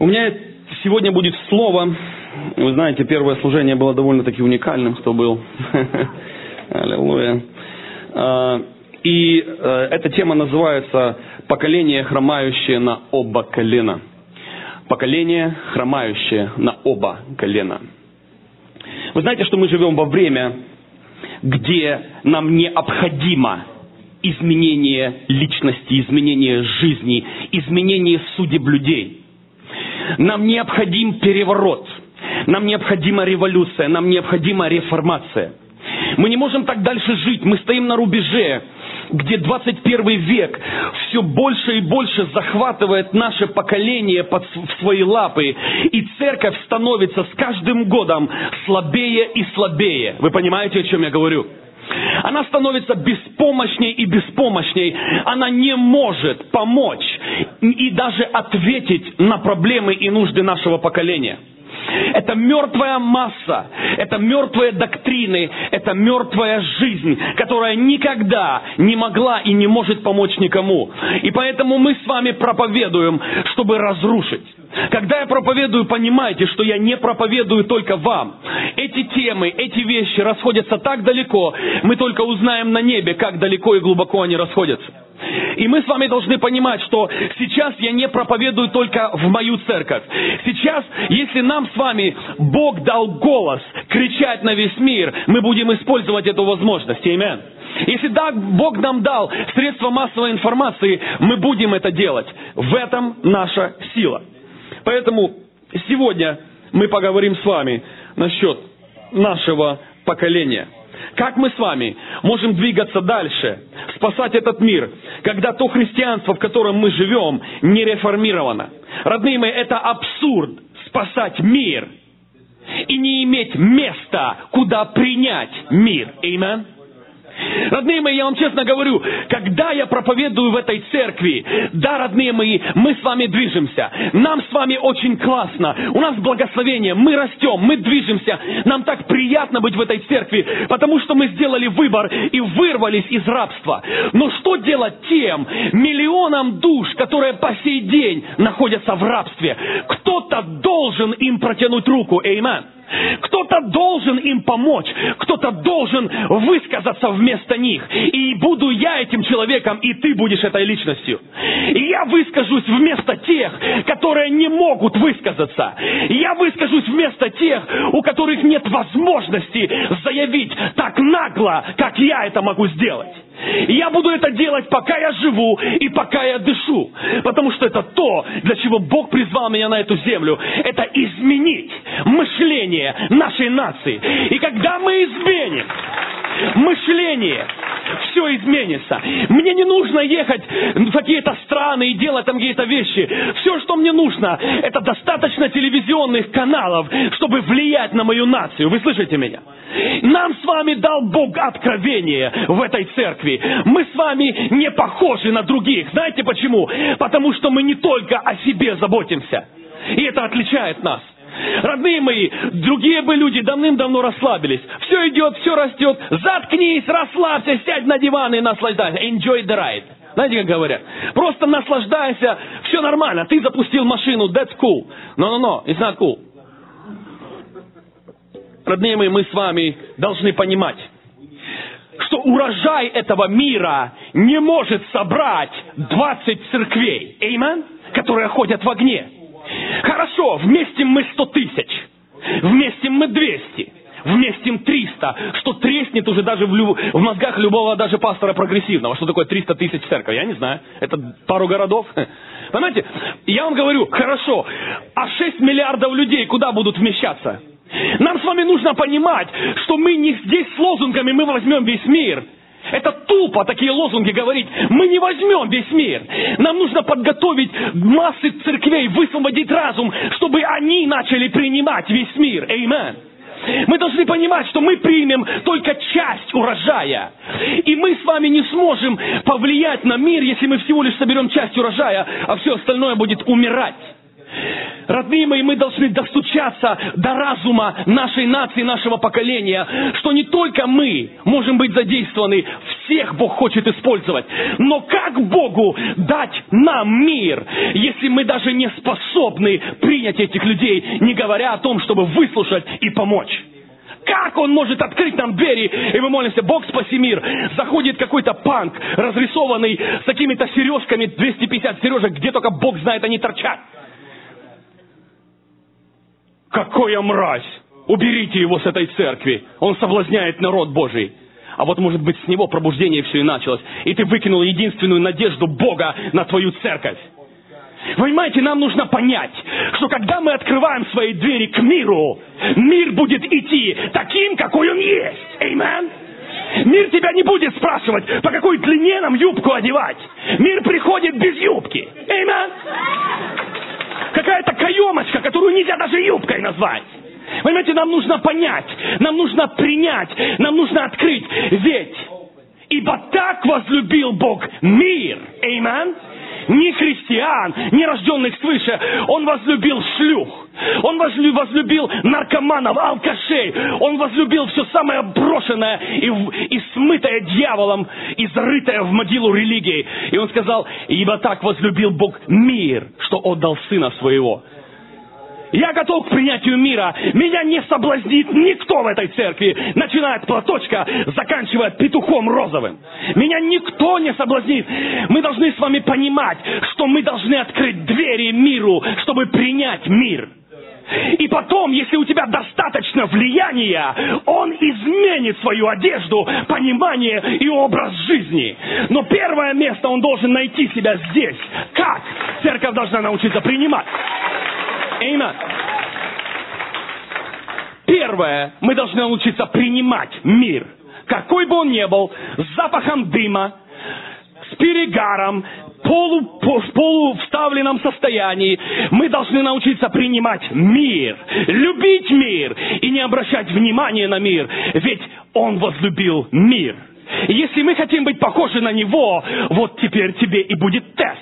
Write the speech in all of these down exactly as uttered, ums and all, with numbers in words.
У меня сегодня будет слово. Вы знаете, первое служение было довольно-таки уникальным, кто был. Аллилуйя. И эта тема называется «Поколение, хромающее на оба колена». Поколение, хромающее на оба колена. Вы знаете, что мы живем во время, где нам необходимо изменение личности, изменение жизни, изменение судеб людей. Нам необходим переворот, нам необходима революция, нам необходима реформация. Мы не можем так дальше жить, мы стоим на рубеже, где двадцать первый век все больше и больше захватывает наше поколение под свои лапы, и церковь становится с каждым годом слабее и слабее. Вы понимаете, о чем я говорю? Она становится беспомощней и беспомощней. Она не может помочь и даже ответить на проблемы и нужды нашего поколения. Это мертвая масса, это мертвые доктрины, это мертвая жизнь, которая никогда не могла и не может помочь никому. И поэтому мы с вами проповедуем, чтобы разрушить. Когда я проповедую, понимайте, что я не проповедую только вам. Эти темы, эти вещи расходятся так далеко, мы только узнаем на небе, как далеко и глубоко они расходятся. И мы с вами должны понимать, что сейчас я не проповедую только в мою церковь. Сейчас, если нам с вами Бог дал голос кричать на весь мир, мы будем использовать эту возможность. Аминь. Если да, Бог нам дал средства массовой информации, мы будем это делать. В этом наша сила. Поэтому сегодня мы поговорим с вами насчет нашего поколения. Как мы с вами можем двигаться дальше, спасать этот мир, когда то христианство, в котором мы живем, не реформировано? Родные мои, это абсурд спасать мир и не иметь места, куда принять мир. Аминь. Родные мои, я вам честно говорю, когда я проповедую в этой церкви, да, родные мои, мы с вами движемся. Нам с вами очень классно. У нас благословение, мы растем, мы движемся. Нам так приятно быть в этой церкви, потому что мы сделали выбор и вырвались из рабства. Но что делать тем миллионам душ, которые по сей день находятся в рабстве? Кто-то должен им протянуть руку. Аминь. Кто-то должен им помочь, кто-то должен высказаться вместо них. И буду я этим человеком, и ты будешь этой личностью. И я выскажусь вместо тех, которые не могут высказаться. Я выскажусь вместо тех, у которых нет возможности заявить так нагло, как я это могу сделать. И я буду это делать, пока я живу и пока я дышу. Потому что это то, для чего Бог призвал меня на эту землю. Это изменить мышление нашей нации. И когда мы изменим мышление, все изменится. Мне не нужно ехать в какие-то страны и делать там какие-то вещи. Все, что мне нужно, это достаточно телевизионных каналов, чтобы влиять на мою нацию. Вы слышите меня? Нам с вами дал Бог откровение в этой церкви. Мы с вами не похожи на других. Знаете почему? Потому что мы не только о себе заботимся. И это отличает нас. Родные мои, другие бы люди давным-давно расслабились. Все идет, все растет. Заткнись, расслабься, сядь на диван и наслаждайся. Enjoy the ride. Знаете, как говорят? Просто наслаждайся, все нормально. Ты запустил машину, that's cool. No, no, no, it's not cool. Родные мои, мы с вами должны понимать, что урожай этого мира не может собрать двадцать церквей, amen, которые ходят в огне. Хорошо, вместе мы сто тысяч, вместе мы двести, вместе триста, что треснет уже даже в, люб... в мозгах любого даже пастора прогрессивного. Что такое триста тысяч церковь? Я не знаю. Это пару городов. Понимаете? Я вам говорю, хорошо, а шесть миллиардов людей куда будут вмещаться? Нам с вами нужно понимать, что мы не здесь с лозунгами «мы возьмем весь мир». Это тупо такие лозунги говорить. Мы не возьмем весь мир. Нам нужно подготовить массы церквей, высвободить разум, чтобы они начали принимать весь мир. Аминь. Мы должны понимать, что мы примем только часть урожая. И мы с вами не сможем повлиять на мир, если мы всего лишь соберем часть урожая, а все остальное будет умирать. Родные мои, мы должны достучаться до разума нашей нации, нашего поколения, что не только мы можем быть задействованы, всех Бог хочет использовать. Но как Богу дать нам мир, если мы даже не способны принять этих людей, не говоря о том, чтобы выслушать и помочь? Как Он может открыть нам двери, и мы молимся: Бог, спаси мир. Заходит какой-то панк, разрисованный с какими-то сережками, двести пятьдесят сережек, где только Бог знает, они торчат. Какая мразь! Уберите его с этой церкви. Он соблазняет народ Божий. А вот, может быть, с него пробуждение все и началось. И ты выкинул единственную надежду Бога на твою церковь. Понимаете, нам нужно понять, что когда мы открываем свои двери к миру, мир будет идти таким, какой он есть. Аминь. Мир тебя не будет спрашивать, по какой длине нам юбку одевать. Мир приходит без юбки. Аминь. Какая-то каемочка, которую нельзя даже юбкой назвать. Понимаете, нам нужно понять, нам нужно принять, нам нужно открыть. Ведь, ибо так возлюбил Бог мир. Аминь. Не христиан, не рожденных свыше. Он возлюбил шлюх. Он возлюбил наркоманов, алкашей. Он возлюбил все самое брошенное и, и смытое дьяволом, и зарытое в могилу религии. И он сказал: ибо так возлюбил Бог мир, что отдал Сына Своего. Я готов к принятию мира. Меня не соблазнит никто в этой церкви, начиная от платочка, заканчивая петухом розовым. Меня никто не соблазнит. Мы должны с вами понимать, что мы должны открыть двери миру, чтобы принять мир. И потом, если у тебя достаточно влияния, он изменит свою одежду, понимание и образ жизни. Но первое место он должен найти себя здесь. Как? Церковь должна научиться принимать. Аминь. Первое, мы должны научиться принимать мир, какой бы он ни был, с запахом дыма, с перегаром, полу, в полувставленном состоянии. Мы должны научиться принимать мир, любить мир и не обращать внимания на мир, ведь Он возлюбил мир. И если мы хотим быть похожи на Него, вот теперь тебе и будет тест.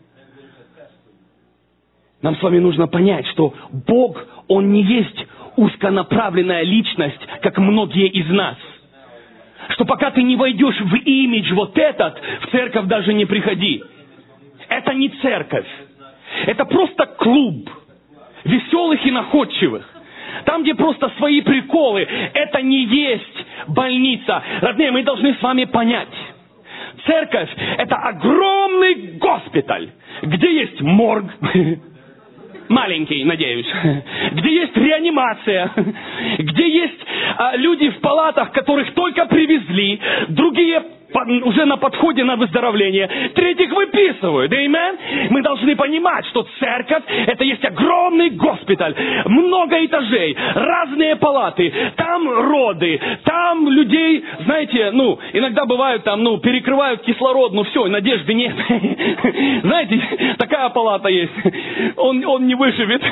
Нам с вами нужно понять, что Бог, Он не есть узконаправленная личность, как многие из нас. Что пока ты не войдешь в имидж вот этот, в церковь даже не приходи. Это не церковь. Это просто клуб веселых и находчивых. Там, где просто свои приколы. Это не есть больница. Родные, мы должны с вами понять. Церковь – это огромный госпиталь, где есть морг, маленький, надеюсь, где есть реанимация, где есть а, люди в палатах, которых только привезли, другие уже на подходе на выздоровление, третьих выписывают. Аминь. Мы должны понимать, что церковь – это есть огромный госпиталь, много этажей, разные палаты, там роды, там людей, знаете, ну, иногда бывают там, ну, перекрывают кислород, ну все, надежды нет. Знаете, такая палата есть, он, он не выживет.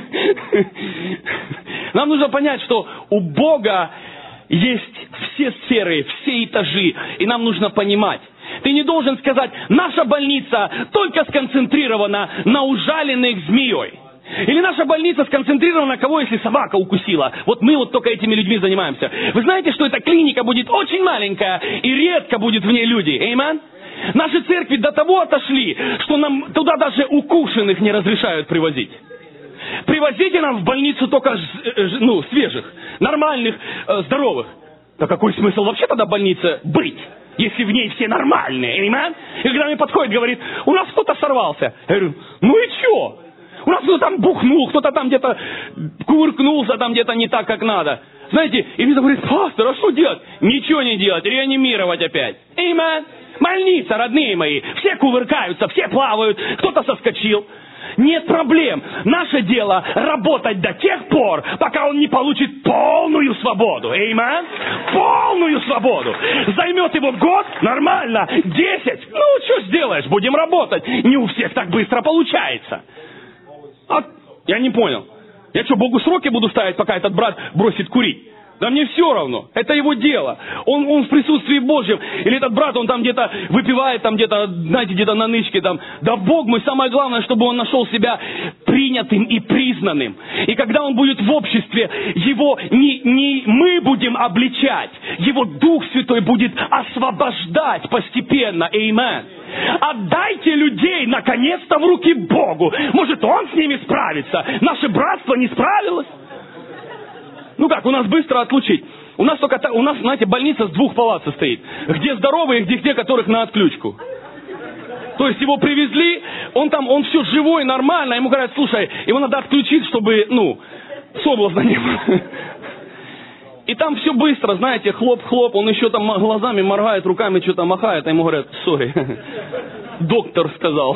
Нам нужно понять, что у Бога есть все сферы, все этажи, и нам нужно понимать. Ты не должен сказать: наша больница только сконцентрирована на ужаленных змеей. Или наша больница сконцентрирована на кого, если собака укусила. Вот мы вот только этими людьми занимаемся. Вы знаете, что эта клиника будет очень маленькая, и редко будет в ней люди. Аминь. Наши церкви до того отошли, что нам туда даже укушенных не разрешают привозить. Привозите нам в больницу только ну, свежих, нормальных, здоровых. Да какой смысл вообще тогда больнице быть, если в ней все нормальные, аминь? И когда мне подходит, говорит: у нас кто-то сорвался. Я говорю: ну и что? У нас кто-то там бухнул, кто-то там где-то кувыркнулся, там где-то не так, как надо. Знаете, и мне говорит: пастор, а что делать? Ничего не делать, реанимировать опять. Аминь. Больница, родные мои, все кувыркаются, все плавают, кто-то соскочил. Нет проблем. Наше дело работать до тех пор, пока он не получит полную свободу. Аминь. Полную свободу. Займет его год, нормально. Десять. Ну, что сделаешь? Будем работать. Не у всех так быстро получается. А, я не понял. Я что, Богу сроки буду ставить, пока этот брат бросит курить? Да мне все равно. Это его дело. Он, он в присутствии Божьем. Или этот брат, он там где-то выпивает, там где-то, знаете, где-то на нычке там. Да Бог мой, самое главное, чтобы он нашел себя принятым и признанным. И когда он будет в обществе, его не, не мы будем обличать, его Дух Святой будет освобождать постепенно. Аминь. Отдайте людей наконец-то в руки Богу. Может, Он с ними справится. Наше братство не справилось. Ну как, у нас быстро отлучить. У нас только, у нас, знаете, больница с двух палат состоит. Где здоровые, где те, которых на отключку. То есть его привезли, он там, он все живой, нормально. Ему говорят, слушай, его надо отключить, чтобы, ну, соблазна не было. И там все быстро, знаете, хлоп-хлоп, он еще там глазами моргает, руками что-то махает, а ему говорят, сори, доктор сказал.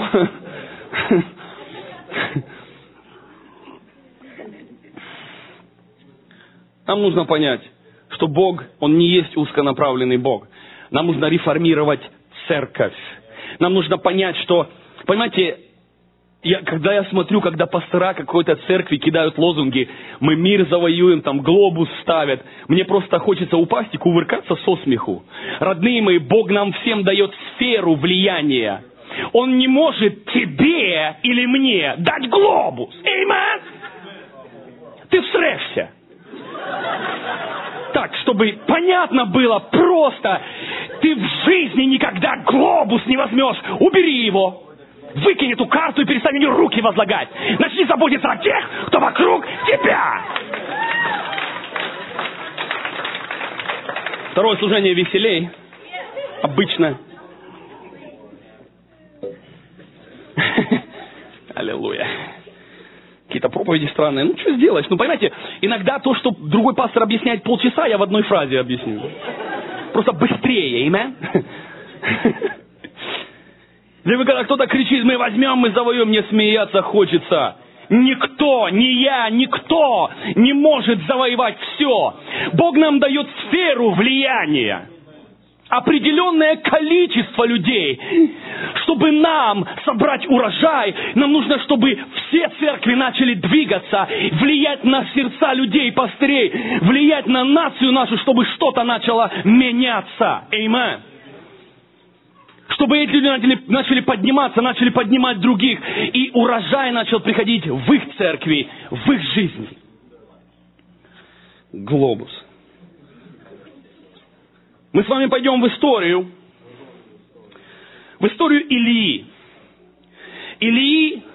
Нам нужно понять, что Бог, Он не есть узконаправленный Бог. Нам нужно реформировать церковь. Нам нужно понять, что, понимаете, я, когда я смотрю, когда пастора какой-то церкви кидают лозунги, мы мир завоюем, там глобус ставят, мне просто хочется упасть и кувыркаться со смеху. Родные мои, Бог нам всем дает сферу влияния. Он не может тебе или мне дать глобус. Аминь. Ты всрешься. Так, чтобы понятно было просто, ты в жизни никогда глобус не возьмешь. Убери его. Выкинь эту карту и перестань на нее руки возлагать. Начни заботиться о тех, кто вокруг тебя. Второе служение веселей. Обычно. Аллилуйя. Какие-то проповеди странные. Ну, что сделаешь? Ну, понимаете, иногда то, что другой пастор объясняет полчаса, я в одной фразе объясню. Просто быстрее, аминь. Если когда кто-то кричит, мы возьмем, мы завоем, мне смеяться хочется. Никто, ни я, никто не может завоевать все. Бог нам дает сферу влияния. Определенное количество людей. Чтобы нам собрать урожай, нам нужно, чтобы все церкви начали двигаться, влиять на сердца людей, пастырей, влиять на нацию нашу, чтобы что-то начало меняться. Аминь. Чтобы эти люди начали, начали подниматься, начали поднимать других. И урожай начал приходить в их церкви, в их жизни. Глобус. Мы с вами пойдем в историю. В историю Илии. Илии,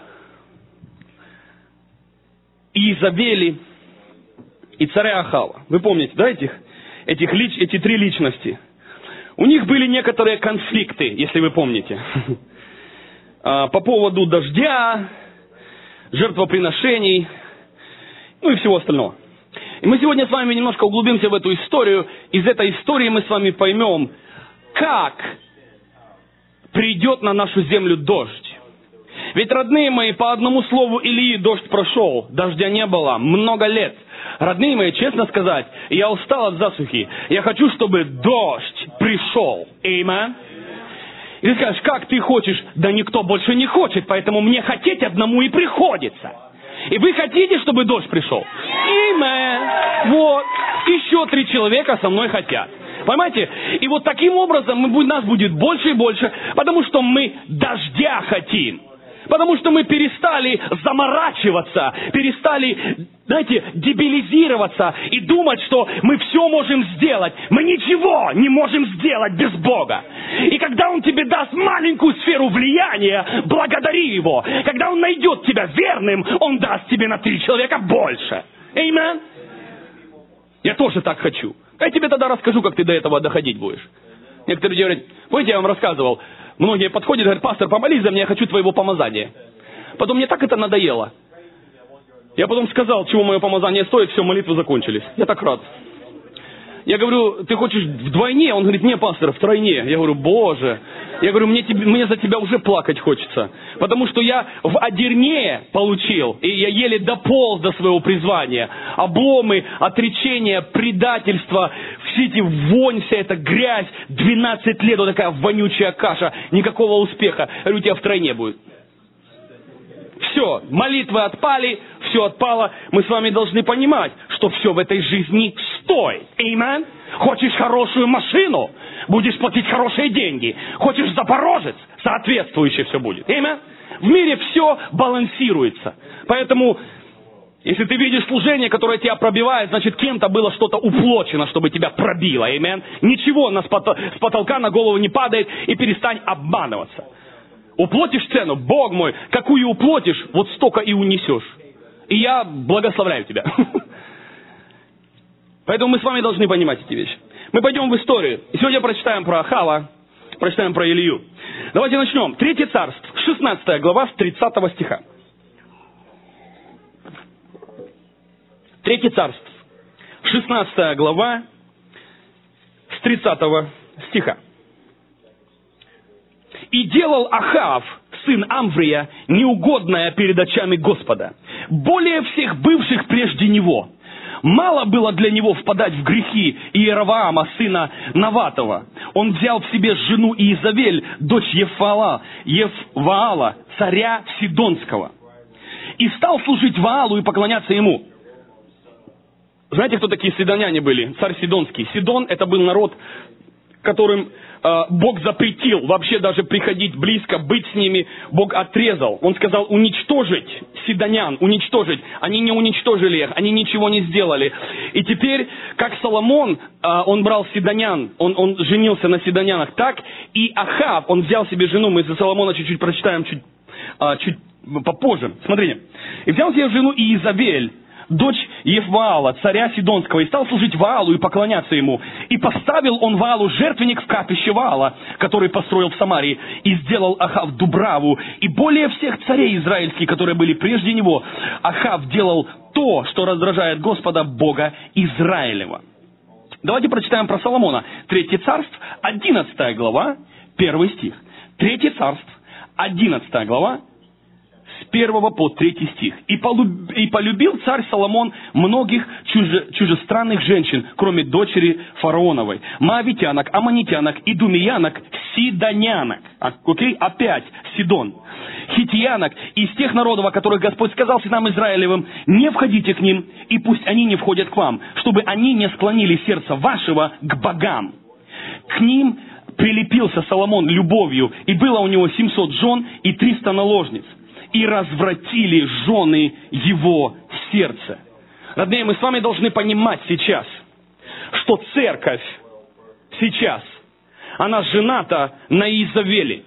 и Изавели, и царя Ахава. Вы помните, да, этих, этих лич, эти три личности? У них были некоторые конфликты, если вы помните. По поводу дождя, жертвоприношений, ну и всего остального. И мы сегодня с вами немножко углубимся в эту историю. Из этой истории мы с вами поймем, как придет на нашу землю дождь. Ведь, родные мои, по одному слову Илии дождь прошел, дождя не было много лет. Родные мои, честно сказать, я устал от засухи. Я хочу, чтобы дождь пришел. Аминь. И ты скажешь, как ты хочешь? Да никто больше не хочет, поэтому мне хотеть одному и приходится. И вы хотите, чтобы дождь пришел? Аминь. Вот. Еще три человека со мной хотят. Понимаете? И вот таким образом мы, нас будет больше и больше, потому что мы дождя хотим. Потому что мы перестали заморачиваться, перестали, знаете, дебилизироваться и думать, что мы все можем сделать. Мы ничего не можем сделать без Бога. И когда Он тебе даст маленькую сферу влияния, благодари Его. Когда Он найдет тебя верным, Он даст тебе на три человека больше. Аминь. Я тоже так хочу. Я тебе тогда расскажу, как ты до этого доходить будешь. Некоторые люди говорят, помните, я вам рассказывал, многие подходят и говорят, пастор, помолись за меня, я хочу твоего помазания. Потом мне так это надоело. Я потом сказал, чего мое помазание стоит, все, молитвы закончились. Я так рад. Я говорю, ты хочешь вдвойне? Он говорит, не, пастор, втройне. Я говорю, Боже. Я говорю, мне, тебе, мне за тебя уже плакать хочется. Потому что я в одерне получил, и я еле дополз до своего призвания. Обломы, отречения, предательство, все эти вонь, вся эта грязь. двенадцать лет, вот такая вонючая каша. Никакого успеха. Я говорю, у тебя втройне будет. Все, молитвы отпали, все отпало. Мы с вами должны понимать, что все в этой жизни стоит. Аминь. Хочешь хорошую машину, будешь платить хорошие деньги. Хочешь Запорожец, соответствующе все будет. Аминь. В мире все балансируется. Поэтому, если ты видишь служение, которое тебя пробивает, значит, кем-то было что-то уплочено, чтобы тебя пробило. Аминь. Ничего с потолка на голову не падает, и перестань обманываться. Уплотишь цену, Бог мой, какую уплотишь, вот столько и унесешь. И я благословляю тебя. Поэтому мы с вами должны понимать эти вещи. Мы пойдем в историю. И сегодня прочитаем про Ахава, прочитаем про Илью. Давайте начнем. Третье царство, шестнадцатая глава, с тридцатого стиха. Третье царство, шестнадцатая глава, с тридцатого стиха. «И делал Ахав, сын Амврия, неугодное перед очами Господа, более всех бывших прежде него. Мало было для него впадать в грехи Иеровоама, сына Наватова. Он взял в себе жену Иезавель, дочь Ефала, Ефваала, царя Сидонского, и стал служить Ваалу и поклоняться ему». Знаете, кто такие сидоняне были? Царь Сидонский. Сидон – это был народ, которым э, Бог запретил вообще даже приходить близко, быть с ними. Бог отрезал. Он сказал уничтожить сидонян, уничтожить. Они не уничтожили их, они ничего не сделали. И теперь, как Соломон, э, он брал сидонян, он, он женился на сидонянах, так и Ахав, он взял себе жену. Мы за Соломона чуть-чуть прочитаем, чуть, э, чуть попозже. Смотрите. «И взял себе жену Иезавель, дочь Ефваала, царя Сидонского, и стал служить Ваалу и поклоняться ему. И поставил он Ваалу жертвенник в капище Ваала, который построил в Самарии, и сделал Ахав Дубраву. И более всех царей израильских, которые были прежде него, Ахав делал то, что раздражает Господа Бога Израилева». Давайте прочитаем про Соломона. Третье царство, одиннадцатая глава, первый стих. Третье царство, одиннадцатая глава, с первого по третий стих. «И полюб... и полюбил царь Соломон многих чуже... чужестранных женщин, кроме дочери фараоновой, моавитянок, аммонитянок, идумеянок, сидонянок». Окей? Опять Сидон. «Хитиянок, из тех народов, о которых Господь сказал сынам Израилевым, не входите к ним, и пусть они не входят к вам, чтобы они не склонили сердце вашего к богам». К ним прилепился Соломон любовью, и было у него семьсот жен и триста наложниц. И развратили жены его сердце. Родные, мы с вами должны понимать сейчас, что церковь сейчас, она жената на Иезавели.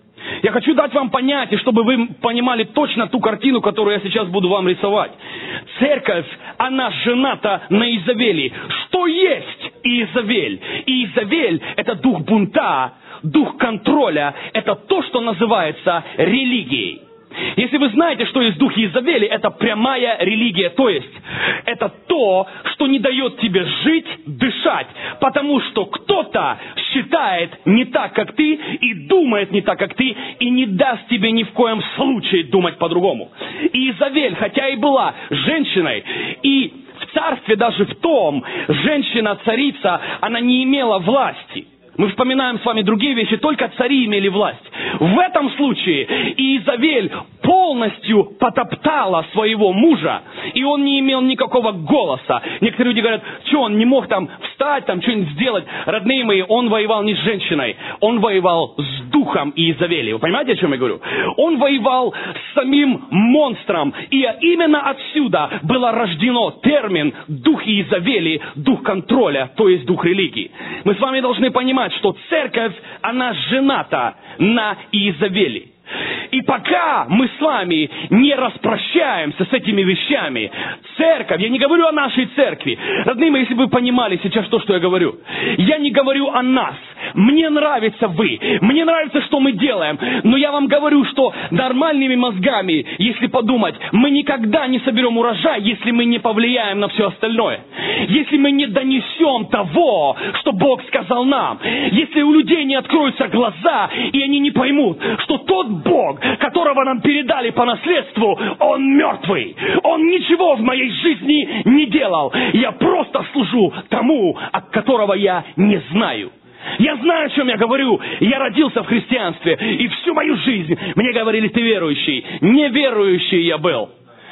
Я хочу дать вам понятие, чтобы вы понимали точно ту картину, которую я сейчас буду вам рисовать. Церковь, она жената на Иезавели. Что есть Иезавель? Иезавель – это дух бунта, дух контроля, это то, что называется религией. Если вы знаете, что есть дух Иезавели, это прямая религия, то есть это то, что не дает тебе жить, дышать, потому что кто-то считает не так, как ты, и думает не так, как ты, и не даст тебе ни в коем случае думать по-другому. Иезавель, хотя и была женщиной, и в царстве даже в том, женщина-царица, она не имела власти. Мы вспоминаем с вами другие вещи, только цари имели власть. В этом случае Иезавель полностью потоптала своего мужа, и он не имел никакого голоса. Некоторые люди говорят, что он не мог там встать, там что-нибудь сделать. Родные мои, он воевал не с женщиной, он воевал с духом Иезавели. Вы понимаете, о чем я говорю? Он воевал с самим монстром, и именно отсюда было рождено термин дух Иезавели, дух контроля, то есть дух религии. Мы с вами должны понимать, что церковь, она жената на Иезавели. И пока мы с вами не распрощаемся с этими вещами, церковь, я не говорю о нашей церкви. Родные мои, если бы вы понимали сейчас то, что я говорю. Я не говорю о нас. Мне нравится вы. Мне нравится, что мы делаем. Но я вам говорю, что нормальными мозгами, если подумать, мы никогда не соберем урожай, если мы не повлияем на все остальное. Если мы не донесем того, что Бог сказал нам. Если у людей не откроются глаза, и они не поймут, что тот Бог, которого нам передали по наследству, Он мертвый. Он ничего в моей жизни не делал. Я просто служу тому, от которого я не знаю. Я знаю, о чем я говорю. Я родился в христианстве, и всю мою жизнь мне говорили, ты верующий. Неверующий я был.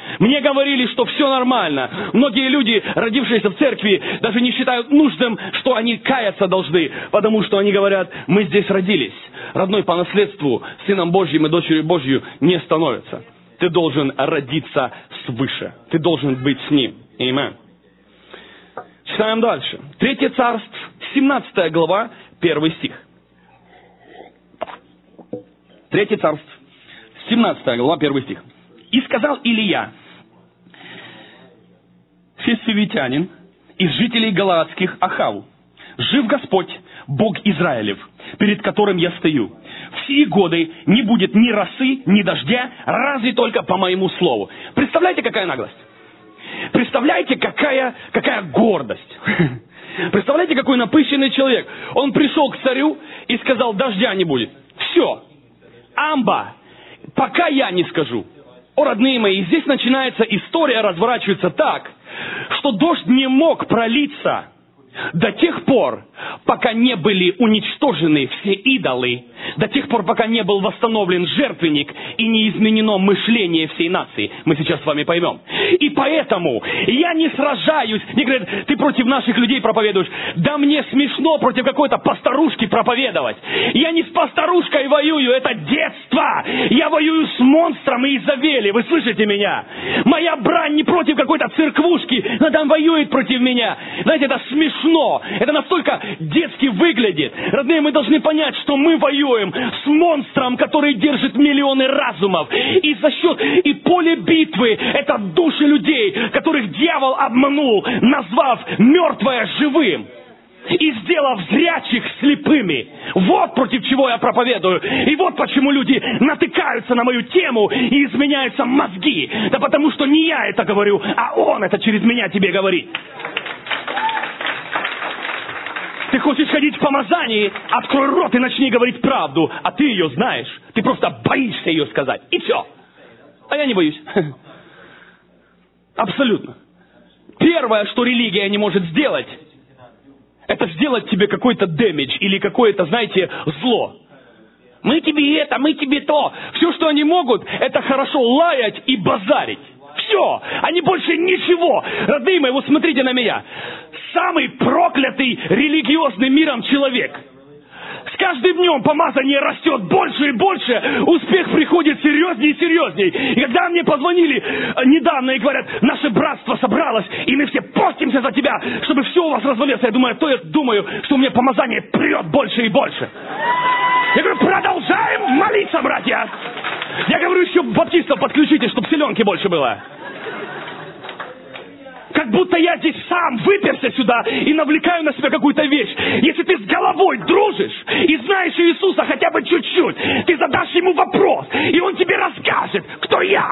Мне говорили, что все нормально. Многие люди, родившиеся в церкви, даже не считают нужным, что они каяться должны, потому что они говорят, мы здесь родились. Родной по наследству, сыном Божьим и дочерью Божью не становится. Ты должен родиться свыше. Ты должен быть с Ним. Аминь. Читаем дальше. Третье царство, семнадцатая глава, первый стих. Третье царство, семнадцатая глава, первый стих. «И сказал Илия, фесивитянин, из жителей галаадских Ахаву, жив Господь, Бог Израилев, перед которым я стою. В сии годы не будет ни росы, ни дождя, разве только по моему слову». Представляете, какая наглость? Представляете, какая, какая гордость? Представляете, какой напыщенный человек? Он пришел к царю и сказал, дождя не будет. Все. Амба. Пока я не скажу. О, родные мои, здесь начинается история, разворачивается так, что дождь не мог пролиться до тех пор, пока не были уничтожены все идолы, до тех пор, пока не был восстановлен жертвенник и не изменено мышление всей нации. Мы сейчас с вами поймем. И поэтому я не сражаюсь. Мне говорят, ты против наших людей проповедуешь. Да мне смешно против какой-то пасторушки проповедовать. Я не с пасторушкой воюю, это детство. Я воюю с монстром и Изавели. Вы слышите меня? Моя брань не против какой-то церквушки, но там воюет против меня. Знаете, это смешно. Это настолько детски выглядит. Родные, мы должны понять, что мы воюем с монстром, который держит миллионы разумов. И за счет, и поле битвы — это души людей, которых дьявол обманул, назвав мертвое живым и сделав зрячих слепыми. Вот против чего я проповедую. И вот почему люди натыкаются на мою тему и изменяются мозги. Да потому что не я это говорю, а Он это через меня тебе говорит. Ты хочешь ходить в помазании, открой рот и начни говорить правду, а ты ее знаешь. Ты просто боишься ее сказать. И все. А я не боюсь. Абсолютно. Первое, что религия не может сделать, это сделать тебе какой-то дэмидж или какое-то, знаете, зло. Мы тебе это, мы тебе то. Все, что они могут, это хорошо лаять и базарить. Все. Они больше ничего. Родные мои, вот смотрите на меня. Самый проклятый религиозным миром человек. С каждым днем помазание растет больше и больше, успех приходит серьезнее и серьезнее. И когда мне позвонили недавно и говорят, наше братство собралось, и мы все постимся за тебя, чтобы все у вас развалилось, я думаю, то я думаю, что у меня помазание прет больше и больше. Я говорю, продолжаем молиться, братья. Я говорю, еще баптистов подключите, чтобы селенки больше было. Как будто я здесь сам выперся сюда и навлекаю на себя какую-то вещь. Если ты с головой дружишь и знаешь Иисуса хотя бы чуть-чуть, ты задашь ему вопрос, и он тебе расскажет, кто я.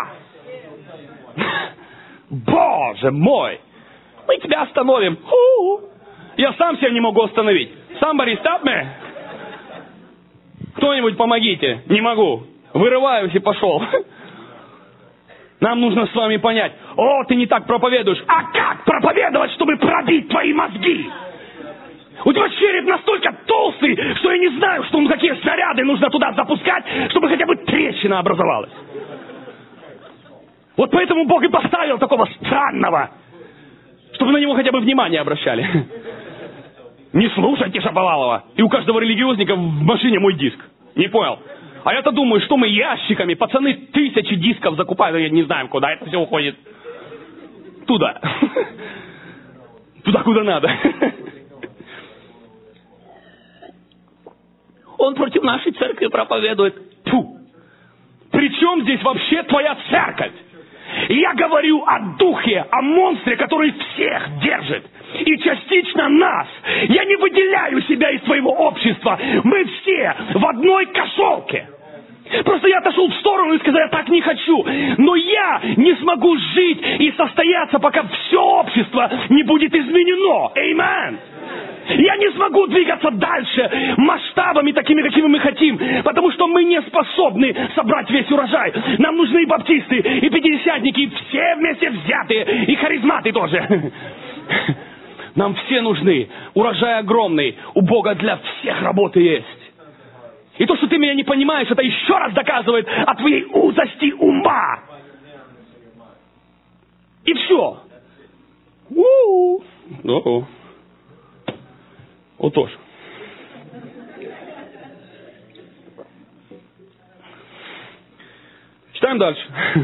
Боже мой! Мы тебя остановим. Ху-ху. Я сам себя не могу остановить. Somebody stop me. Кто-нибудь помогите. Не могу. Вырываюсь и пошел. Нам нужно с вами понять, о, ты не так проповедуешь. А как проповедовать, чтобы пробить твои мозги? У тебя череп настолько толстый, что я не знаю, что, ну, какие снаряды нужно туда запускать, чтобы хотя бы трещина образовалась. Вот поэтому Бог и поставил такого странного, чтобы на него хотя бы внимание обращали. Не слушайте Шаповалова. И у каждого религиозника в машине мой диск. Не понял? А я-то думаю, что мы ящиками, пацаны тысячи дисков закупают, я не знаю, куда это все уходит. Туда. Туда, куда надо. Он против нашей церкви проповедует. Фу. Причем здесь вообще твоя церковь? Я говорю о духе, о монстре, который всех держит. И частично нас. Я не выделяю себя из своего общества. Мы все в одной кошелке. Просто я отошел в сторону и сказал, я так не хочу. Но я не смогу жить и состояться, пока все общество не будет изменено. Аминь. Я не смогу двигаться дальше масштабами такими, какими мы хотим, потому что мы не способны собрать весь урожай. Нам нужны и баптисты, и пятидесятники, и все вместе взятые, и харизматы тоже. Нам все нужны. Урожай огромный. У Бога для всех работы есть. И то, что ты меня не понимаешь, это еще раз доказывает о твоей узости ума. И все. У-у-у. О-о. Отож. Читаем дальше.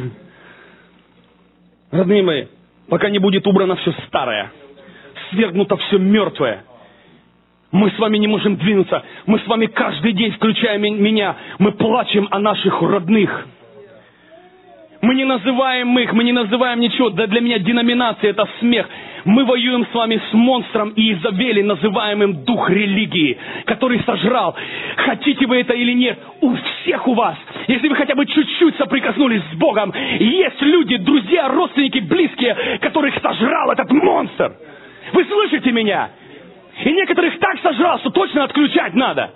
Родные мои, пока не будет убрано все старое, свергнуто все мертвое, мы с вами не можем двинуться. Мы с вами каждый день, включая меня, мы плачем о наших родных. Мы не называем их, мы не называем ничего. Да для меня деноминация — это смех. Мы воюем с вами с монстром Иезавели, называемым дух религии, который сожрал. Хотите вы это или нет, у всех у вас, если вы хотя бы чуть-чуть соприкоснулись с Богом, есть люди, друзья, родственники, близкие, которых сожрал этот монстр. Вы слышите меня? И некоторых так сожрал, что точно отключать надо.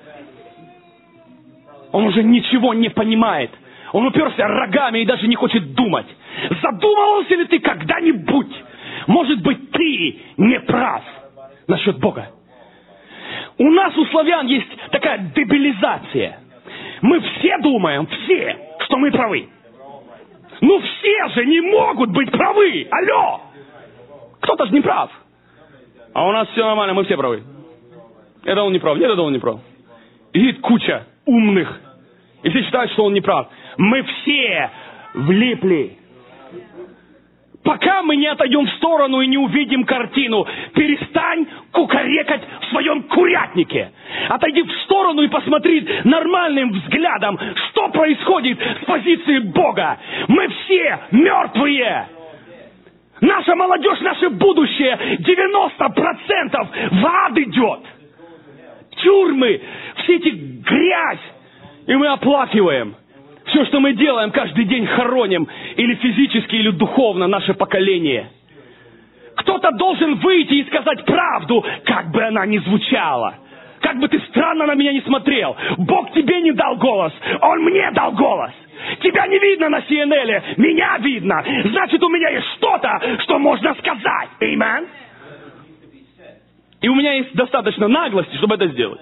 Он уже ничего не понимает. Он уперся рогами и даже не хочет думать. Задумывался ли ты когда-нибудь? Может быть, ты не прав насчет Бога. У нас, у славян, есть такая дебилизация. Мы все думаем, все, что мы правы. Ну все же не могут быть правы. Алло! Кто-то же не прав. А у нас все нормально, мы все правы. Это он не прав, нет, это он не прав. И куча умных. И все считают, что он не прав. Мы все влипли. Пока мы не отойдем в сторону и не увидим картину, перестань кукарекать в своем курятнике. Отойди в сторону и посмотри нормальным взглядом, что происходит с позиции Бога. Мы все мертвые. Наша молодежь, наше будущее, девяносто процентов в ад идет. Тюрьмы, все эти грязь. И мы оплакиваем. Все, что мы делаем, каждый день хороним, или физически, или духовно, наше поколение. Кто-то должен выйти и сказать правду, как бы она ни звучала. Как бы ты странно на меня не смотрел. Бог тебе не дал голос, Он мне дал голос. Тебя не видно на си эн эл, меня видно. Значит, у меня есть что-то, что можно сказать. Amen? И у меня есть достаточно наглости, чтобы это сделать.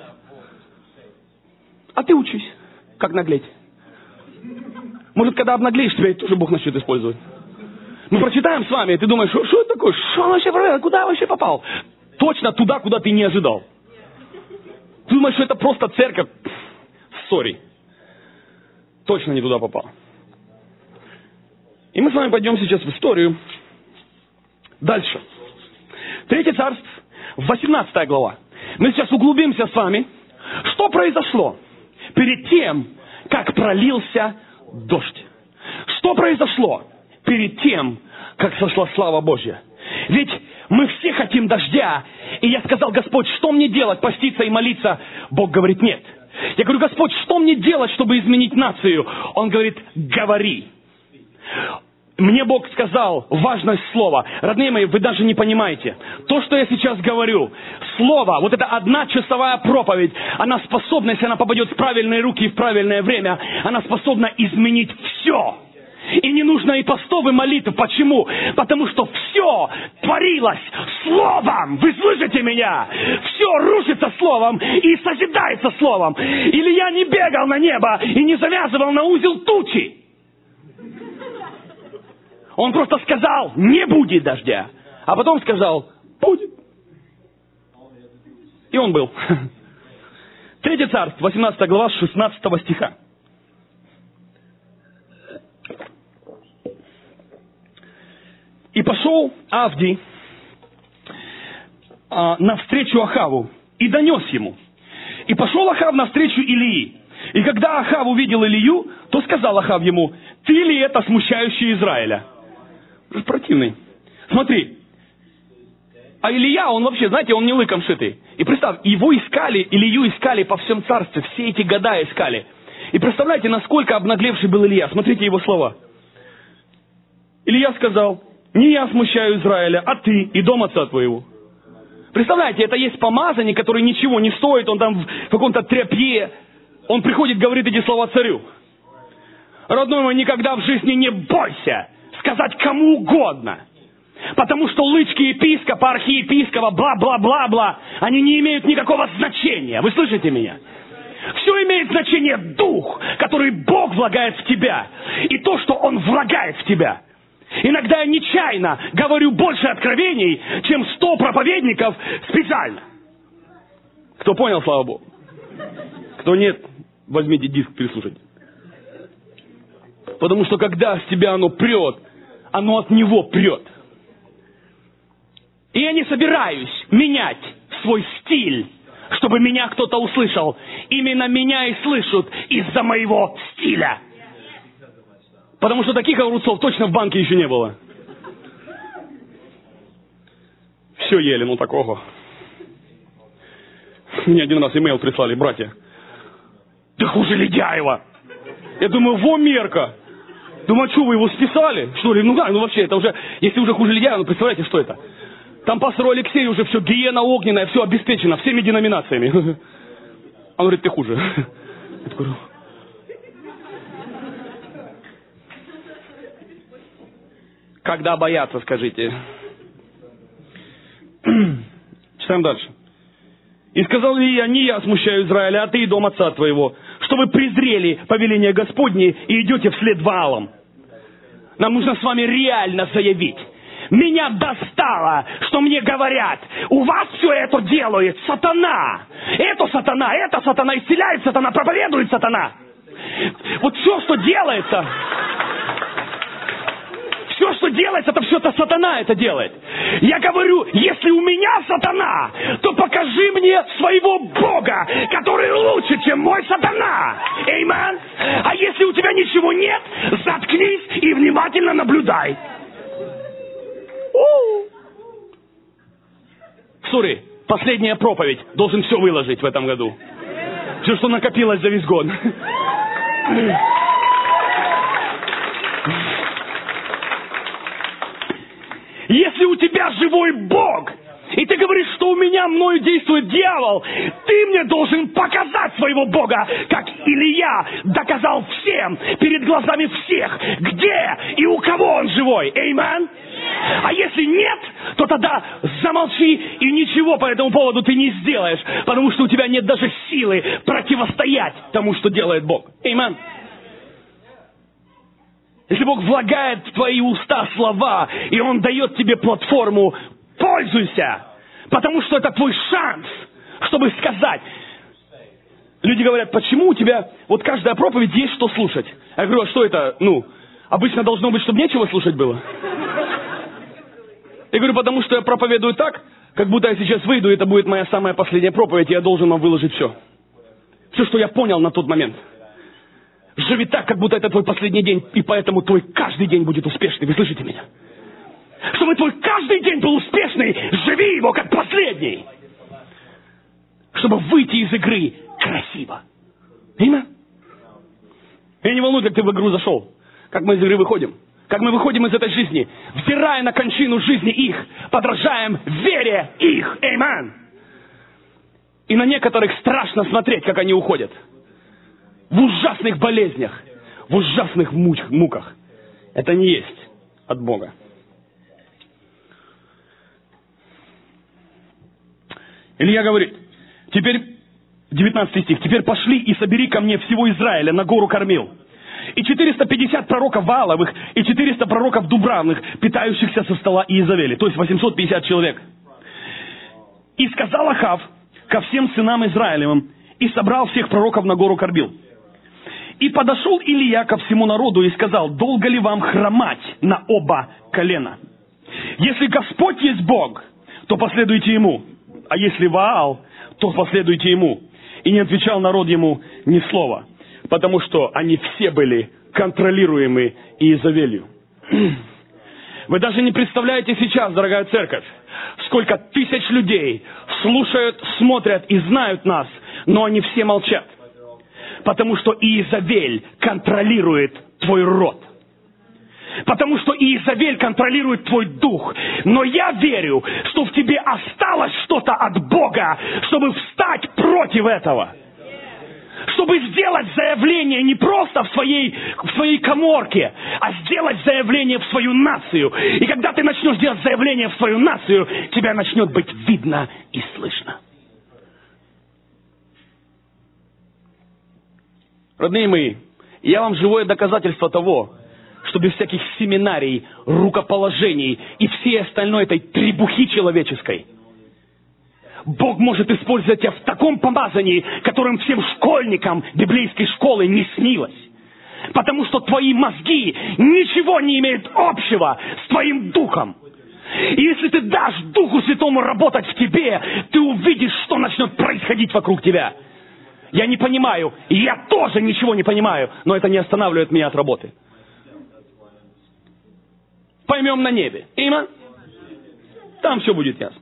А ты учись, как наглеть. Может, когда обнаглеешь, тебя тоже Бог начнет использовать. Мы прочитаем с вами, и ты думаешь, что, что это такое? Что он вообще проверил? Куда я вообще попал? Точно туда, куда ты не ожидал. Ты думаешь, что это просто церковь? Сори. Точно не туда попал. И мы с вами пойдем сейчас в историю. Дальше. Третье царство, восемнадцатая глава. Мы сейчас углубимся с вами. Что произошло перед тем, как пролился дождь? Что произошло перед тем, как сошла слава Божья? Ведь мы все хотим дождя. И я сказал: Господь, что мне делать, поститься и молиться? Бог говорит: нет. Я говорю: Господь, что мне делать, чтобы изменить нацию? Он говорит: говори. Мне Бог сказал важное слово. Родные мои, вы даже не понимаете. То, что я сейчас говорю, слово, вот эта одна часовая проповедь, она способна, если она попадет в правильные руки и в правильное время, она способна изменить все. И не нужно и постов, и молитв. Почему? Потому что все творилось словом. Вы слышите меня? Все рушится словом и созидается словом. Илья не бегал на небо и не завязывал на узел тучи. Он просто сказал: не будет дождя. А потом сказал: будет. И он был. Третье царство, восемнадцатая глава, шестнадцатого стиха. И пошел Авдий а, навстречу Ахаву и донес ему. И пошел Ахав навстречу Илии. И когда Ахав увидел Илию, то сказал Ахав ему: ты ли это смущающий Израиля? Противный. Смотри. А Илия, он вообще, знаете, он не лыком шитый. И представь, его искали, Илию искали по всем царстве, все эти года искали. И представляете, насколько обнаглевший был Илия. Смотрите его слова. Илия сказал: не я смущаю Израиля, а ты и дом отца твоего. Представляете, это есть помазанник, который ничего не стоит, он там в каком-то тряпье. Он приходит, говорит эти слова царю. Родной мой, никогда в жизни не бойся сказать кому угодно. Потому что лычки епископа, архиепископа, бла-бла-бла-бла, они не имеют никакого значения. Вы слышите меня? Все имеет значение дух, который Бог влагает в тебя. И то, что Он влагает в тебя. Иногда я нечаянно говорю больше откровений, чем сто проповедников специально. Кто понял, слава Богу. Кто нет, возьмите диск, переслушайте. Потому что когда с тебя оно прет, оно от него прет. И я не собираюсь менять свой стиль, чтобы меня кто-то услышал. Именно меня и слышат из-за моего стиля. Потому что таких огурцов точно в банке еще не было. Все ели, ну такого. Мне один раз имейл прислали, братья. Ты хуже Ледяева. Я думаю, во мерка. Думаю, а что, вы его списали? Что ли? Ну да, ну вообще, это уже, если уже хуже Ледяева, ну представляете, что это? Там пастору Алексею уже все гиена огненная, все обеспечено, всеми деноминациями. Он говорит, ты хуже. Я такой, когда бояться, скажите. Читаем дальше. И сказал ли я, не я смущаю Израиля, а ты и дом отца твоего, что вы презрели повеление Господне и идете вслед Ваалам. Нам нужно с вами реально заявить. Меня достало, что мне говорят, у вас все это делает сатана. Это сатана, это сатана, исцеляет сатана, проповедует сатана. Вот все, что делается, все, что делается, это все это сатана это делает. Я говорю, если у меня сатана, то покажи мне своего Бога, который лучше, чем мой сатана. Эймен. А если у тебя ничего нет, заткнись и внимательно наблюдай. Сори, последняя проповедь. Должен все выложить в этом году. Все, что накопилось за весь год. Если у тебя живой Бог, и ты говоришь, что у меня мною действует дьявол, ты мне должен показать своего Бога, как Илья доказал всем, перед глазами всех, где и у кого он живой. Эймен? А если нет, то тогда замолчи и ничего по этому поводу ты не сделаешь, потому что у тебя нет даже силы противостоять тому, что делает Бог. Эймен? Если Бог влагает в твои уста слова, и Он дает тебе платформу, пользуйся, потому что это твой шанс, чтобы сказать. Люди говорят, почему у тебя вот каждая проповедь есть что слушать? Я говорю, а что это, ну, обычно должно быть, чтобы нечего слушать было? Я говорю, потому что я проповедую так, как будто я сейчас выйду, и это будет моя самая последняя проповедь, и я должен вам выложить все. Все, что я понял на тот момент. Живи так, как будто это твой последний день, и поэтому твой каждый день будет успешный. Вы слышите меня? Чтобы твой каждый день был успешный, живи его как последний. Чтобы выйти из игры красиво. Имя? Я не волнуюсь, как ты в игру зашел. Как мы из игры выходим. Как мы выходим из этой жизни, взирая на кончину жизни их, подражаем вере их. Эймен. И на некоторых страшно смотреть, как они уходят. В ужасных болезнях, в ужасных муч- муках. Это не есть от Бога. Илья говорит, теперь, девятнадцатый стих, теперь пошли и собери ко мне всего Израиля на гору Кормил. И четыреста пятьдесят пророков Вааловых, и четыреста пророков Дубравных, питающихся со стола Иезавели. То есть восемьсот пятьдесят человек. И сказал Ахав ко всем сынам Израилевым, и собрал всех пророков на гору Кармил. И подошел Илья ко всему народу и сказал, долго ли вам хромать на оба колена? Если Господь есть Бог, то последуйте Ему. А если Ваал, то последуйте Ему. И не отвечал народ ему ни слова, потому что они все были контролируемы Иезавелью. Вы даже не представляете сейчас, дорогая церковь, сколько тысяч людей слушают, смотрят и знают нас, но они все молчат. Потому что Иезавель контролирует твой род. Потому что Иезавель контролирует твой дух. Но я верю, что в тебе осталось что-то от Бога, чтобы встать против этого. Чтобы сделать заявление не просто в своей, в своей каморке, а сделать заявление в свою нацию. И когда ты начнешь делать заявление в свою нацию, тебя начнет быть видно и слышно. Родные мои, я вам живое доказательство того, что без всяких семинарий, рукоположений и всей остальной этой требухи человеческой, Бог может использовать тебя в таком помазании, которым всем школьникам библейской школы не снилось. Потому что твои мозги ничего не имеют общего с твоим духом. И если ты дашь Духу Святому работать в тебе, ты увидишь, что начнет происходить вокруг тебя. Я не понимаю, и я тоже ничего не понимаю, но это не останавливает меня от работы. Поймем на небе. Има? Там все будет ясно.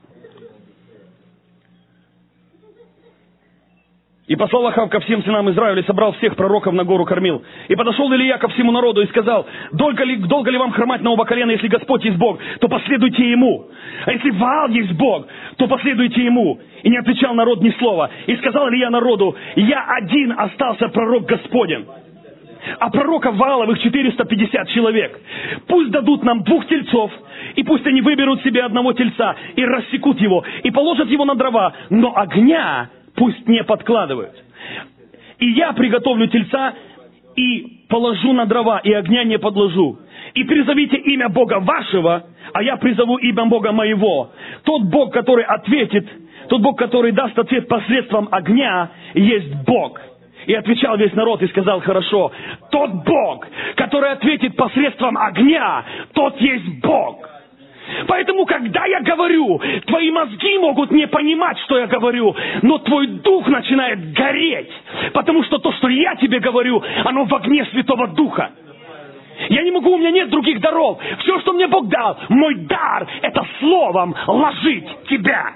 И послал Ахав ко всем сынам Израиля, собрал всех пророков на гору Кормил. И подошел Илия ко всему народу и сказал: долго ли, долго ли вам хромать на оба колена, если Господь есть Бог, то последуйте Ему. А если Ваал есть Бог, то последуйте Ему. И не отвечал народ ни слова. И сказал Илия народу: я один остался пророк Господень. А пророков Вааловых четыреста пятьдесят человек. Пусть дадут нам двух тельцов, и пусть они выберут себе одного тельца, и рассекут его, и положат его на дрова, но огня пусть не подкладывают. И я приготовлю тельца, и положу на дрова, и огня не подложу. И призовите имя Бога вашего, а я призову имя Бога моего. Тот Бог, который ответит, тот Бог, который даст ответ посредством огня, есть Бог. И отвечал весь народ и сказал: хорошо. Тот Бог, который ответит посредством огня, тот есть Бог. Поэтому, когда я говорю, твои мозги могут не понимать, что я говорю, но твой дух начинает гореть, потому что то, что я тебе говорю, оно в огне Святого Духа. Я не могу, у меня нет других даров. Все, что мне Бог дал, мой дар, это словом ложить тебя.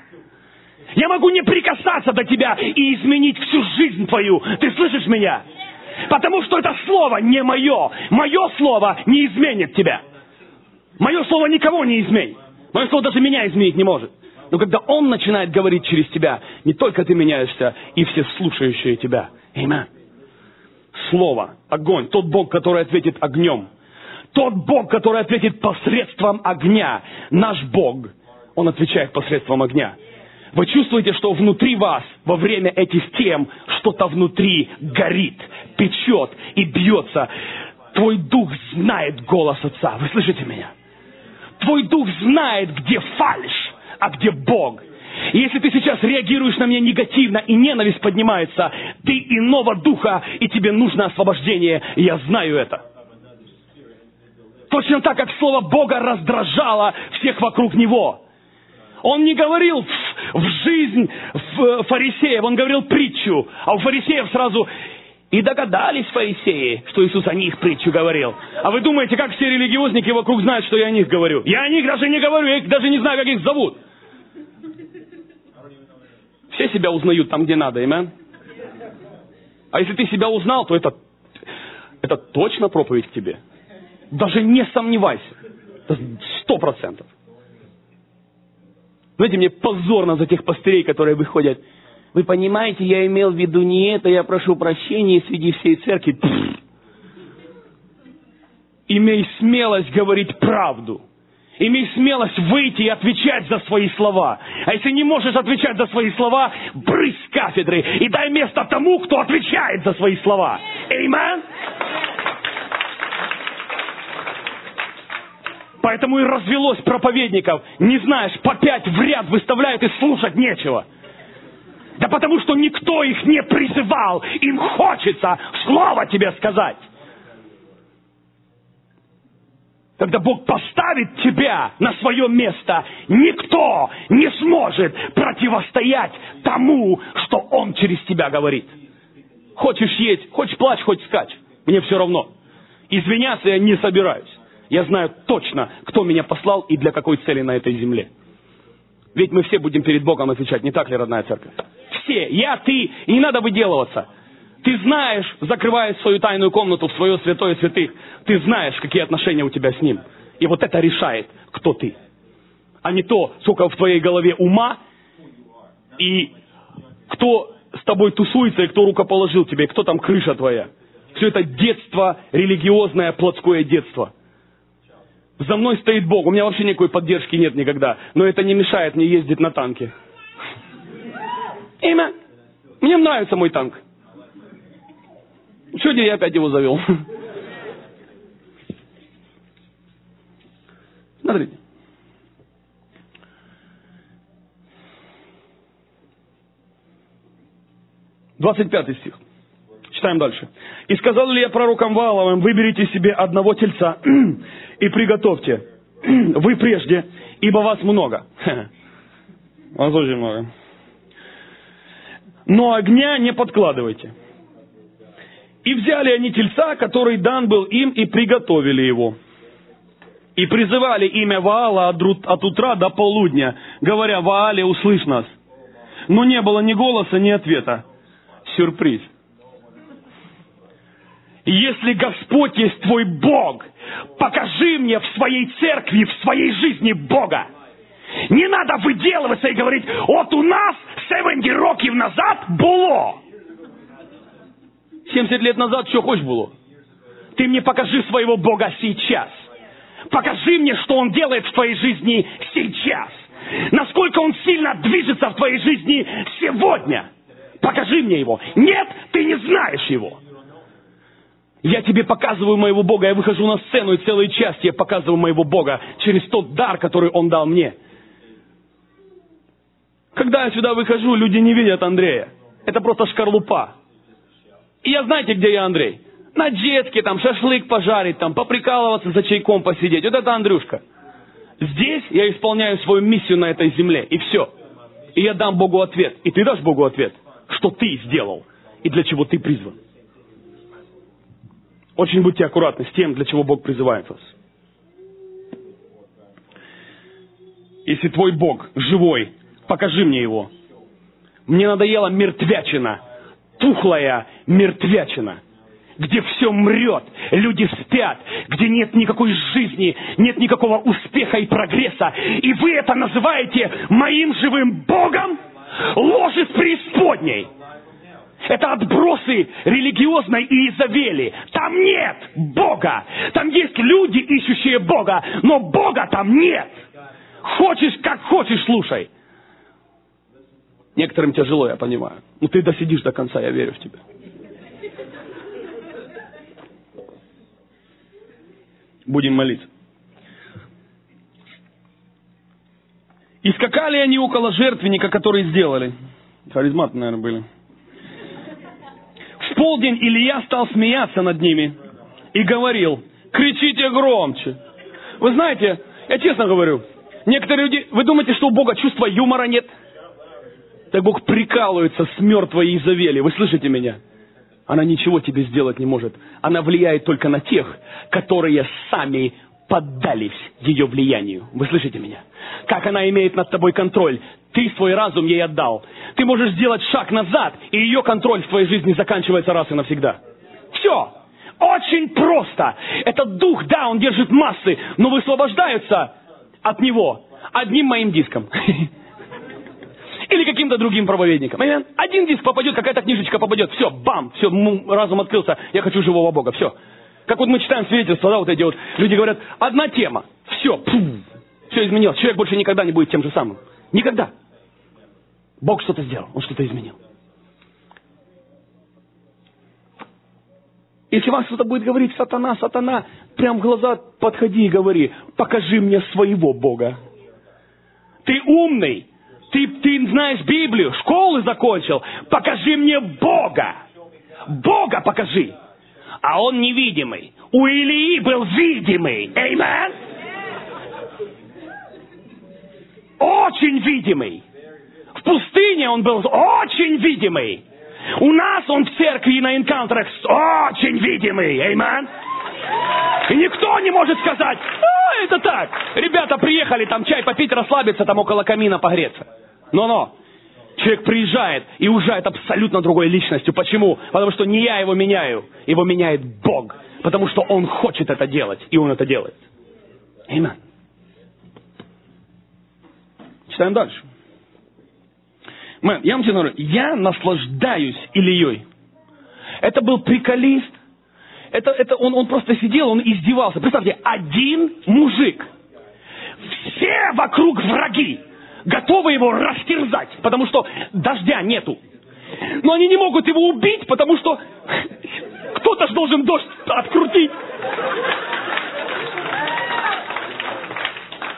Я могу не прикасаться до тебя и изменить всю жизнь твою. Ты слышишь меня? Потому что это слово не мое. Мое слово не изменит тебя. Мое слово никого не изменит. Мое слово даже меня изменить не может. Но когда Он начинает говорить через тебя, не только ты меняешься, и все слушающие тебя. Аминь. Слово, огонь, тот Бог, который ответит огнем. Тот Бог, который ответит посредством огня. Наш Бог, Он отвечает посредством огня. Вы чувствуете, что внутри вас, во время этих тем, что-то внутри горит, печет и бьется. Твой дух знает голос Отца. Вы слышите меня? Твой дух знает, где фальшь, а где Бог. И если ты сейчас реагируешь на меня негативно, и ненависть поднимается, ты иного духа, и тебе нужно освобождение. И я знаю это. Точно так, как слово Бога раздражало всех вокруг Него. Он не говорил в, в жизнь в фарисеев, Он говорил притчу. А у фарисеев сразу... И догадались фарисеи, что Иисус о них притчу говорил. А вы думаете, как все религиозники вокруг знают, что я о них говорю? Я о них даже не говорю, я их даже не знаю, как их зовут. Все себя узнают там, где надо, аминь. А если ты себя узнал, то это, это точно проповедь к тебе. Даже не сомневайся. Сто процентов. Знаете, мне позорно за тех пастырей, которые выходят. Вы понимаете, я имел в виду не это, я прошу прощения среди всей церкви. Пфф. Имей смелость говорить правду. Имей смелость выйти и отвечать за свои слова. А если не можешь отвечать за свои слова, брысь с кафедры и дай место тому, кто отвечает за свои слова. Аминь. Поэтому и развелось проповедников. Не знаешь, по пять в ряд выставляют и слушать нечего. Да потому что никто их не призывал. Им хочется слово тебе сказать. Когда Бог поставит тебя на свое место, никто не сможет противостоять тому, что Он через тебя говорит. Хочешь есть, хочешь плачь, хочешь скачь. Мне все равно. Извиняться я не собираюсь. Я знаю точно, кто меня послал и для какой цели на этой земле. Ведь мы все будем перед Богом отвечать, не так ли, родная церковь? Все, я, ты, и не надо выделываться. Ты знаешь, закрывая свою тайную комнату в свое святое святых, ты знаешь, какие отношения у тебя с Ним. И вот это решает, кто ты. А не то, сколько в твоей голове ума, и кто с тобой тусуется, и кто рукоположил тебе, и кто там крыша твоя. Все это детство, религиозное, плотское детство. За мной стоит Бог. У меня вообще никакой поддержки нет никогда. Но это не мешает мне ездить на танке. Имя. Мне нравится мой танк. Сегодня я опять его завел. Смотрите. двадцать пятый стих. Читаем дальше. «И сказал ли я пророкам Вааловым, выберите себе одного тельца и приготовьте, вы прежде, ибо вас много». Вас очень много. «Но огня не подкладывайте». И взяли они тельца, который дан был им, и приготовили его. И призывали имя Ваала от утра до полудня, говоря: «Ваале, услышь нас». Но не было ни голоса, ни ответа. Сюрприз. Если Господь есть твой Бог, покажи мне в своей церкви, в своей жизни Бога. Не надо выделываться и говорить: вот у нас семьдесят років назад было. семьдесят лет назад что хочешь было? Ты мне покажи своего Бога сейчас. Покажи мне, что Он делает в твоей жизни сейчас. Насколько Он сильно движется в твоей жизни сегодня. Покажи мне Его. Нет, ты не знаешь Его. Я тебе показываю моего Бога. Я выхожу на сцену, и целые части я показываю моего Бога через тот дар, который Он дал мне. Когда я сюда выхожу, люди не видят Андрея. Это просто шкарлупа. И я, знаете, где я, Андрей? На детке, там, шашлык пожарить, там, поприкалываться, за чайком посидеть. Вот это Андрюшка. Здесь я исполняю свою миссию на этой земле. И все. И я дам Богу ответ. И ты дашь Богу ответ, что ты сделал и для чего ты призван. Очень будьте аккуратны с тем, для чего Бог призывает вас. Если твой Бог живой, покажи мне Его. Мне надоела мертвячина, тухлая мертвячина, где все мрет, люди спят, где нет никакой жизни, нет никакого успеха и прогресса. И вы это называете моим живым Богом? Ложь из преисподней. Это отбросы религиозной Иезавели. Там нет Бога. Там есть люди, ищущие Бога, но Бога там нет. Хочешь, как хочешь, слушай. Некоторым тяжело, я понимаю. Но ты досидишь до конца, я верю в тебя. Будем молиться. И скакали они около жертвенника, который сделали. Харизматы, наверное, были. В полдень Илья стал смеяться над ними и говорил: кричите громче. Вы знаете, я честно говорю, некоторые люди, вы думаете, что у Бога чувства юмора нет? Так Бог прикалывается с мертвой Иезавели. Вы слышите меня? Она ничего тебе сделать не может. Она влияет только на тех, которые сами поддались ее влиянию. Вы слышите меня? Как она имеет над тобой контроль? Ты свой разум ей отдал. Ты можешь сделать шаг назад, и ее контроль в твоей жизни заканчивается раз и навсегда. Все. Очень просто. Этот дух, да, он держит массы, но высвобождаются от него одним моим диском. Или каким-то другим проповедником. Один диск попадет, какая-то книжечка попадет. Все, бам, все, разум открылся. Я хочу живого Бога. Все. Как вот мы читаем свидетельства, да, вот эти вот. Люди говорят, одна тема. Все, пфф, все изменилось. Человек больше никогда не будет тем же самым. Никогда. Бог что-то сделал, Он что-то изменил. Если вас кто-то будет говорить: сатана, сатана, прям в глаза подходи и говори: покажи мне своего Бога. Ты умный, ты, ты знаешь Библию, школы закончил, покажи мне Бога. Бога покажи. А Он невидимый. У Илии был видимый. Аминь. Очень видимый. В пустыне он был очень видимый. У нас он в церкви и на энкаунтерах очень видимый. Аминь. И никто не может сказать: а, это так. Ребята приехали там чай попить, расслабиться, там около камина погреться. Но-но. Человек приезжает и уезжает абсолютно другой личностью. Почему? Потому что не я его меняю. Его меняет Бог. Потому что Он хочет это делать. И Он это делает. Аминь. Читаем дальше. Мэн, я вам тебе говорю, я наслаждаюсь Ильей. Это был приколист. Это, это он, он просто сидел, он издевался. Представьте, один мужик. Все вокруг враги. Готовы его растерзать, потому что дождя нету. Но они не могут его убить, потому что кто-то же должен дождь открутить.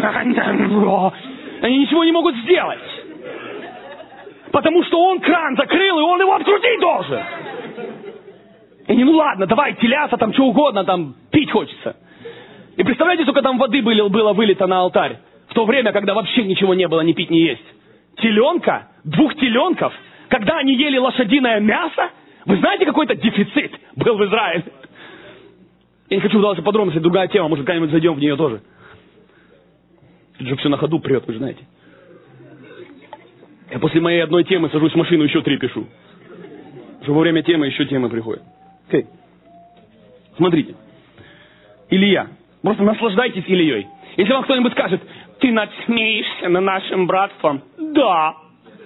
Они ничего не могут сделать. Потому что он кран закрыл, и он его открутить должен. И они, ну ладно, давай теляса, там что угодно, там пить хочется. И представляете, сколько там воды было, было вылито на алтарь? В то время, когда вообще ничего не было, ни пить, ни есть. Теленка, двух теленков, когда они ели лошадиное мясо, вы знаете, какой-то дефицит был в Израиле? Я не хочу вдаваться в подробности, другая тема, может, когда-нибудь зайдем в нее тоже. Тут же все на ходу прет, вы знаете. Я после моей одной темы сажусь в машину, еще три пишу. Что во время темы еще темы приходят. Окей. Смотрите. Илья. Просто наслаждайтесь Ильей. Если вам кто-нибудь скажет, ты надсмеешься над нашим братством. Да.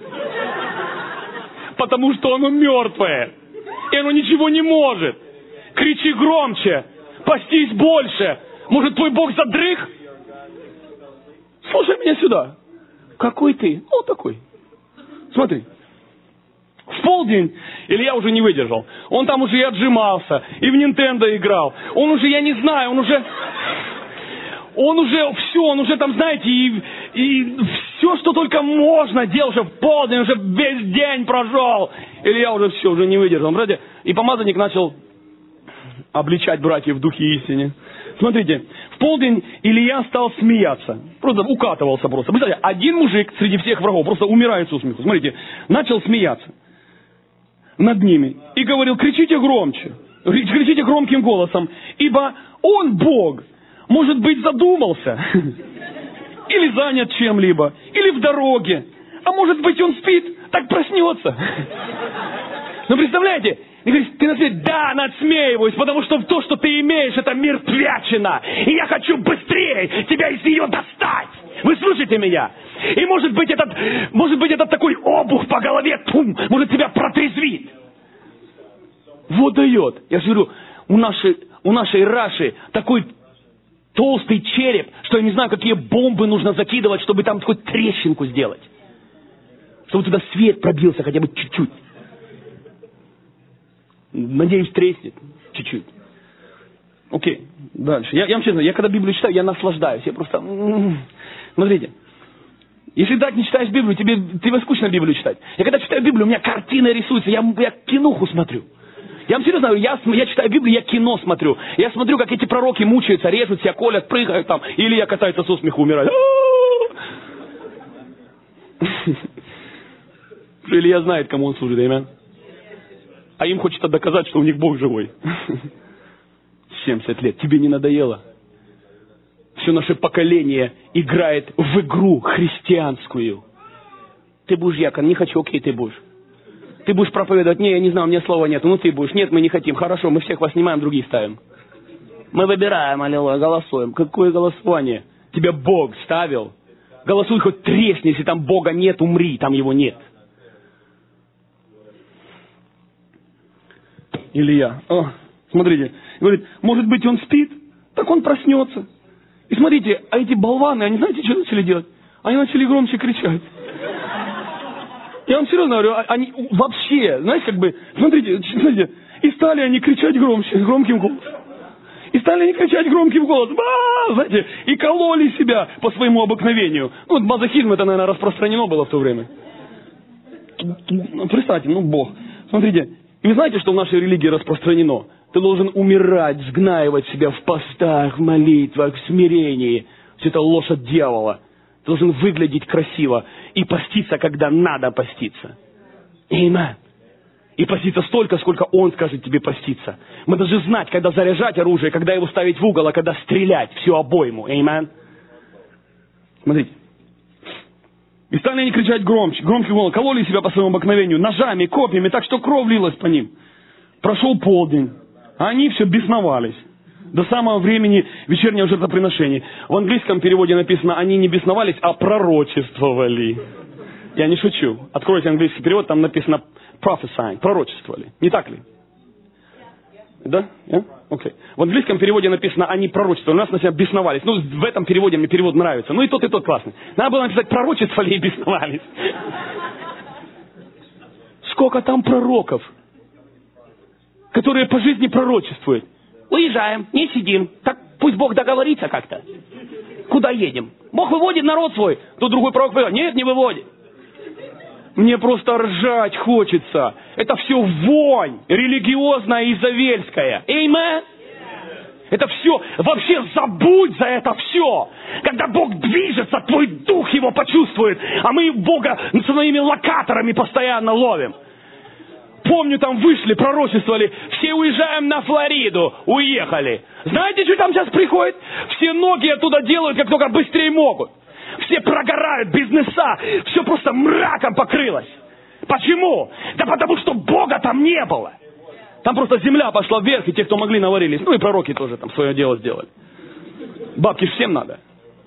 Потому что оно мертвое. И оно ничего не может. Кричи громче. Постись больше. Может, твой Бог задрых? Слушай меня сюда. Какой ты? Ну, такой. Смотри. В полдень Илья уже не выдержал. Он там уже и отжимался, и в Nintendo играл. Он уже, я не знаю, он уже... Он уже все, он уже там, знаете, и, и все, что только можно, делал уже в полдень, уже весь день прошел. Илья уже все, уже не выдержал. Братья, и помазанник начал обличать братьев в духе истине. Смотрите, в полдень Илья стал смеяться. Просто укатывался просто. Представляете, один мужик среди всех врагов просто умирает со смеху. Смотрите, начал смеяться над ними. И говорил, кричите громче, кричите громким голосом, ибо он, Бог, может быть, задумался, или занят чем-либо, или в дороге, а может быть, он спит, так проснется. Но представляете, и говорит, ты на свет, да, надсмеиваюсь, потому что то, что ты имеешь, это мертвячина. И я хочу быстрее тебя из нее достать. Вы слушаете меня? И может быть, этот, может быть, этот такой обух по голове, пум, может тебя протрезвит. Вот дает. Я же говорю, у нашей, у нашей Раши такой толстый череп, что я не знаю, какие бомбы нужно закидывать, чтобы там хоть трещинку сделать. Чтобы туда свет пробился хотя бы чуть-чуть. Надеюсь, треснет чуть-чуть. Окей, дальше. Я, я вам честно, я когда Библию читаю, я наслаждаюсь. Я просто... Смотрите. Если так не читаешь Библию, тебе, тебе скучно Библию читать. Я когда читаю Библию, у меня картины рисуются, я, я кинуху смотрю. Я вам серьезно говорю, я, я читаю Библию, я кино смотрю. Я смотрю, как эти пророки мучаются, режут себя, колят, прыгают там. Или я катается со смеху, умираю. Илья знает, кому он служит, аминь. А им хочется доказать, что у них Бог живой. семьдесят лет. Тебе не надоело? Все наше поколение играет в игру христианскую. Ты будешь якон, не хочу, окей, ты будешь. Ты будешь проповедовать, не, я не знаю, у меня слова нет, ну ты будешь, нет, мы не хотим, хорошо, мы всех вас снимаем, других ставим. Мы выбираем, аллилуйя, голосуем. Какое голосование? Тебя Бог ставил. Голосуй хоть тресни, если там Бога нет, умри, там его нет. Илья, о, смотрите, говорит, может быть он спит, так он проснется. И смотрите, а эти болваны, они знаете, что начали делать? Они начали громче кричать. Я вам серьезно говорю, они вообще, знаете, как бы, смотрите, смотрите, и стали они кричать громче, громким голосом. И стали они кричать громким голосом, а, знаете, и кололи себя по своему обыкновению. Ну, вот мазохизм, это, наверное, распространено было в то время. Представьте, ну, Бог. Смотрите, и вы знаете, что в нашей религии распространено? Ты должен умирать, сгнаивать себя в постах, в молитвах, в смирении. Все это ложь от дьявола. Ты должен выглядеть красиво и поститься, когда надо поститься. Аминь. И поститься столько, сколько Он скажет тебе поститься. Мы должны знать, когда заряжать оружие, когда его ставить в угол, а когда стрелять всю обойму. Аминь. Смотрите. И стали они кричать громче, громким голосом, кололи себя по своему обыкновению, ножами, копьями, так что кровь лилась по ним. Прошел полдень, а они все бесновались. До самого времени вечернего жертвоприношения. В английском переводе написано, они не бесновались, а пророчествовали. Я не шучу. Откройте английский перевод, там написано prophesying, пророчествовали. Не так ли? Да? Yeah? Okay. В английском переводе написано, они пророчествовали. У нас, написано, бесновались. Ну, в этом переводе мне перевод нравится. Ну, и тот, и тот классный. Надо было написать, пророчествовали и бесновались. Сколько там пророков, которые по жизни пророчествуют. Уезжаем, не сидим. Так пусть Бог договорится как-то. Куда едем? Бог выводит народ свой. Тут другой пророк говорит, нет, не выводит. Мне просто ржать хочется. Это все вонь религиозная и изавельская. Эймен. Это все, вообще забудь за это все. Когда Бог движется, твой дух его почувствует. А мы Бога своими локаторами постоянно ловим. Помню, там вышли, пророчествовали, все уезжаем на Флориду, уехали. Знаете, что там сейчас приходит? Все ноги оттуда делают, как только быстрее могут. Все прогорают, бизнеса, все просто мраком покрылось. Почему? Да потому что Бога там не было. Там просто земля пошла вверх, и те, кто могли, наварились. Ну и пророки тоже там свое дело сделали. Бабки ж всем надо.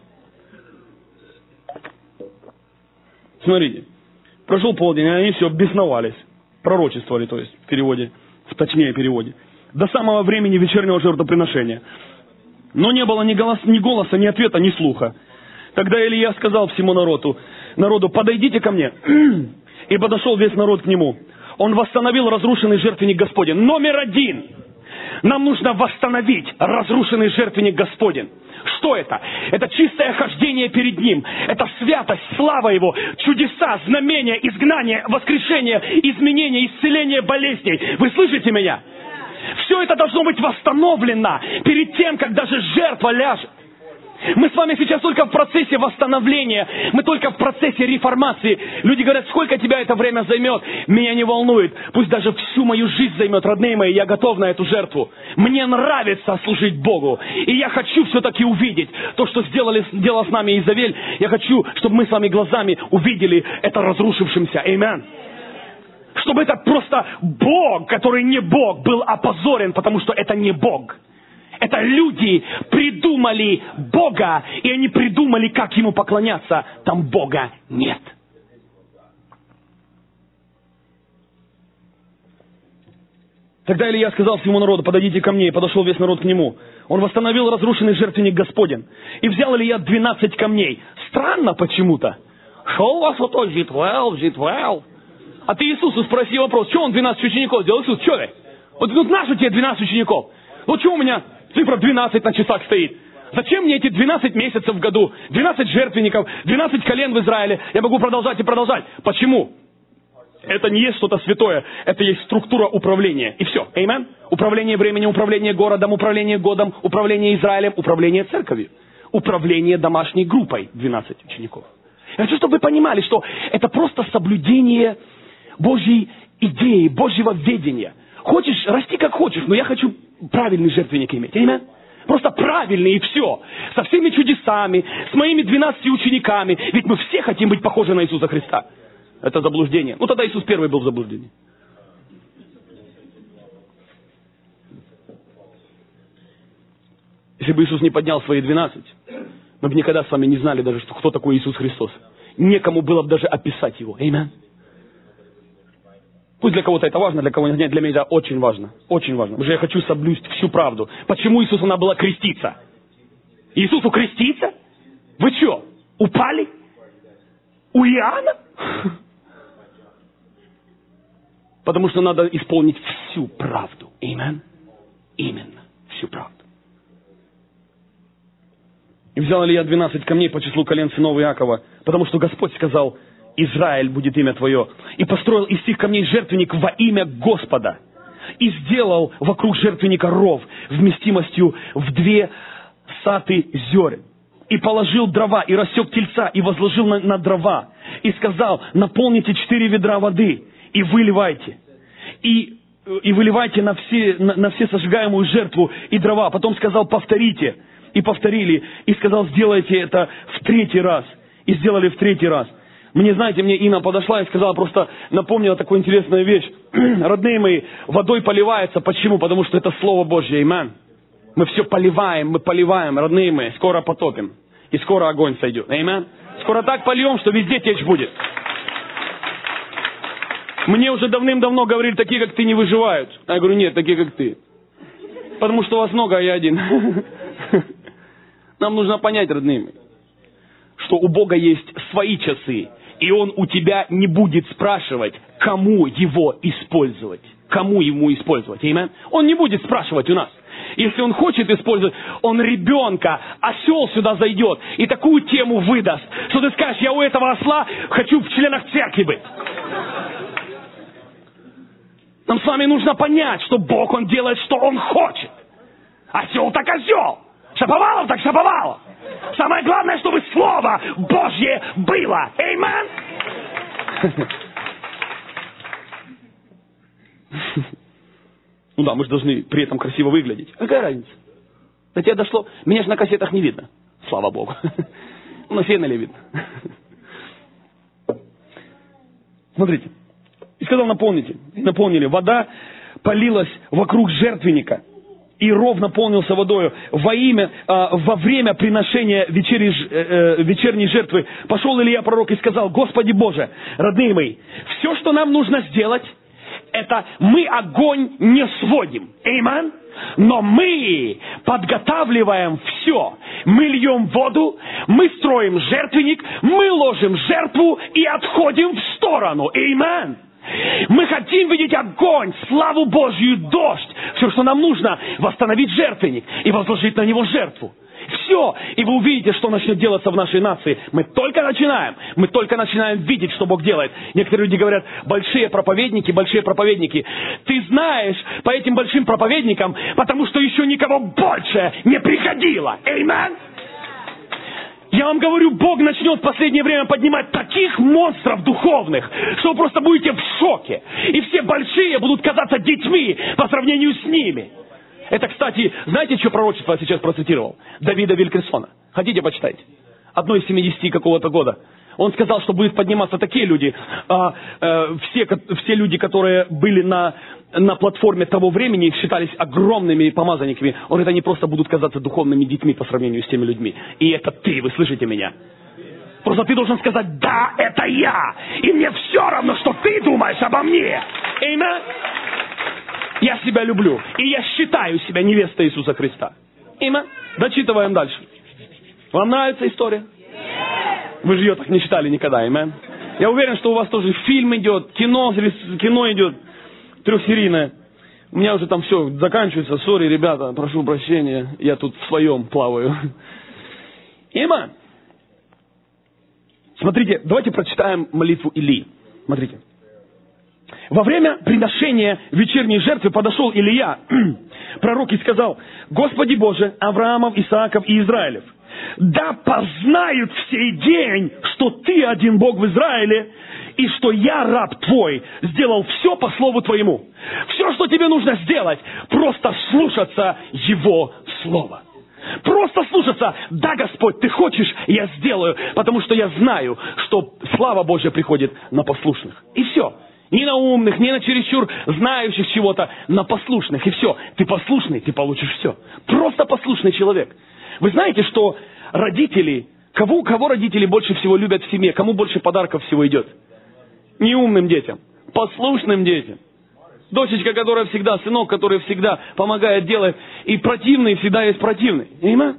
Смотрите, прошел полдень, и они все бесновались. Пророчествовали, то есть в переводе, в точнее переводе. До самого времени вечернего жертвоприношения. Но не было ни голоса, ни голоса, ни ответа, ни слуха. Тогда Илья сказал всему народу, народу, подойдите ко мне. И подошел весь народ к нему. Он восстановил разрушенный жертвенник Господень. Номер один. Нам нужно восстановить разрушенный жертвенник Господень. Что это? Это чистое хождение перед Ним. Это святость, слава Его, чудеса, знамения, изгнание, воскрешение, изменение, исцеление болезней. Вы слышите меня? Все это должно быть восстановлено перед тем, как даже жертва ляжет. Мы с вами сейчас только в процессе восстановления, мы только в процессе реформации. Люди говорят, сколько тебя это время займет? Меня не волнует. Пусть даже всю мою жизнь займет, родные мои, я готов на эту жертву. Мне нравится служить Богу. И я хочу все-таки увидеть то, что сделали, сделал с нами Изавель. Я хочу, чтобы мы с вами глазами увидели это разрушившимся. Аминь. Чтобы этот просто Бог, который не Бог, был опозорен, потому что это не Бог. Это люди придумали Бога, и они придумали, как Ему поклоняться. Там Бога нет. Тогда Илья сказал всему народу, подойдите ко мне, и подошел весь народ к нему. Он восстановил разрушенный жертвенник Господень. И взял Илья двенадцать камней. Странно почему-то. Что у вас вот то, джи двенадцать, джи двенадцать? А ты Иисусу спроси вопрос, что он двенадцать учеников сделал? Иисус, что ты? Вот тут наши тебе двенадцать учеников. Вот что у меня цифра двенадцать на часах стоит? Зачем мне эти двенадцать месяцев в году? двенадцать жертвенников, двенадцать колен в Израиле. Я могу продолжать и продолжать. Почему? Это не есть что-то святое. Это есть структура управления. И все. Аминь. Управление временем, управление городом, управление годом, управление Израилем, управление церковью. Управление домашней группой. двенадцать учеников. Я хочу, чтобы вы понимали, что это просто соблюдение Божьей идеи, Божьего ведения. Хочешь, расти как хочешь, но я хочу правильный жертвенник иметь. Аминь. Просто правильный и все. Со всеми чудесами, с моими двенадцатью учениками. Ведь мы все хотим быть похожи на Иисуса Христа. Это заблуждение. Ну тогда Иисус первый был в заблуждении. Если бы Иисус не поднял свои двенадцать, мы бы никогда с вами не знали даже, что, кто такой Иисус Христос. Некому было бы даже описать Его. Аминь. Пусть для кого-то это важно, для кого-то нет, для меня это очень важно. Очень важно. Потому что я хочу соблюсть всю правду. Почему Иисусу надо было креститься? Иисусу креститься? Вы что, упали? У Иоанна? Потому что надо исполнить всю правду. Аминь. Именно. Всю правду. И взял Илья двенадцать камней по числу колен сынов Иакова, потому что Господь сказал, Израиль будет имя твое. И построил из сих камней жертвенник во имя Господа. И сделал вокруг жертвенника ров вместимостью в две саты зерен. И положил дрова, и рассек тельца, и возложил на, на дрова. И сказал, наполните четыре ведра воды, и выливайте. И, и выливайте на все, на, на все сожигаемую жертву и дрова. Потом сказал, повторите. И повторили. И сказал, сделайте это в третий раз. И сделали в третий раз. Мне, знаете, мне Инна подошла и сказала, просто напомнила такую интересную вещь. Родные мои, водой поливается. Почему? Потому что это Слово Божье. Аминь. Мы все поливаем, мы поливаем, родные мои. Скоро потопим. И скоро огонь сойдет. Аминь. Скоро так польем, что везде течь будет. Мне уже давным-давно говорили, такие, как ты, не выживают. А я говорю, нет, такие, как ты. Потому что у вас много, а я один. Нам нужно понять, родные мои, что у Бога есть свои часы. И Он у тебя не будет спрашивать, кому его использовать. Кому ему использовать. Аминь. Он не будет спрашивать у нас. Если он хочет использовать, он ребенка, осел сюда зайдет и такую тему выдаст, что ты скажешь, я у этого осла хочу в членах церкви быть. Нам с вами нужно понять, что Бог, Он делает, что Он хочет. Осел так осел. Шаповалов так шаповалов. Самое главное, чтобы Слово Божье было. Аминь. Ну да, мы же должны при этом красиво выглядеть. Какая разница? До тебя дошло. Меня же на кассетах не видно. Слава Богу. На фенеле видно. Смотрите. И сказал, наполните. Наполнили. Вода полилась вокруг жертвенника. И ров наполнился водою. Во имя, э, во время приношения вечери, э, вечерней жертвы пошел Илья пророк и сказал, Господи Боже, родные мои, все, что нам нужно сделать, это мы огонь не сводим. Аминь. Но мы подготавливаем все. Мы льем воду, мы строим жертвенник, мы ложим жертву и отходим в сторону. Аминь. Мы хотим видеть огонь, славу Божью, дождь. Все, что нам нужно, восстановить жертвенник и возложить на него жертву. Все. И вы увидите, что начнет делаться в нашей нации. Мы только начинаем. Мы только начинаем видеть, что Бог делает. Некоторые люди говорят, большие проповедники, большие проповедники. Ты знаешь по этим большим проповедникам, потому что еще никого больше не приходило. Аминь. Я вам говорю, Бог начнет в последнее время поднимать таких монстров духовных, что вы просто будете в шоке. И все большие будут казаться детьми по сравнению с ними. Это, кстати, знаете, что пророчество я сейчас процитировал? Давида Вилькерсона. Хотите, почитайте? Одно из семидесяти какого-то года. Он сказал, что будут подниматься такие люди, а, а, все, все люди, которые были на, на платформе того времени, считались огромными помазанниками. Он говорит, они просто будут казаться духовными детьми по сравнению с теми людьми. И это ты, вы слышите меня? Просто ты должен сказать, да, это я. И мне все равно, что ты думаешь обо мне. Аминь. Я себя люблю. И я считаю себя невестой Иисуса Христа. Аминь. Дочитываем дальше. Вам нравится история? Вы же ее так не читали никогда, аминь. Я уверен, что у вас тоже фильм идет, кино, кино идет, трехсерийное. У меня уже там все заканчивается. Сори, ребята, прошу прощения, я тут в своем плаваю. Аминь. Смотрите, давайте прочитаем молитву Илии. Смотрите. Во время приношения вечерней жертвы подошел Илия, пророк, и сказал, Господи Боже, Авраамов, Исааков и Израилев, да познают в сей день, что Ты один Бог в Израиле, и что я, раб Твой, сделал все по слову Твоему. Все, что тебе нужно сделать, просто слушаться Его Слова. Просто слушаться. Да, Господь, Ты хочешь, я сделаю, потому что я знаю, что слава Божья приходит на послушных. И все. Не на умных, не на чересчур знающих чего-то, на послушных. И все. Ты послушный, ты получишь все. Просто послушный человек. Вы знаете, что родители, кого, кого родители больше всего любят в семье, кому больше подарков всего идет? Не умным детям, послушным детям. Дочечка, которая всегда, сынок, который всегда помогает, делает. И противный всегда есть противный. Понимаете?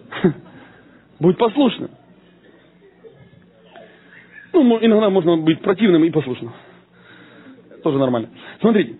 Будь послушным. Ну, иногда можно быть противным и послушным. Тоже нормально. Смотрите.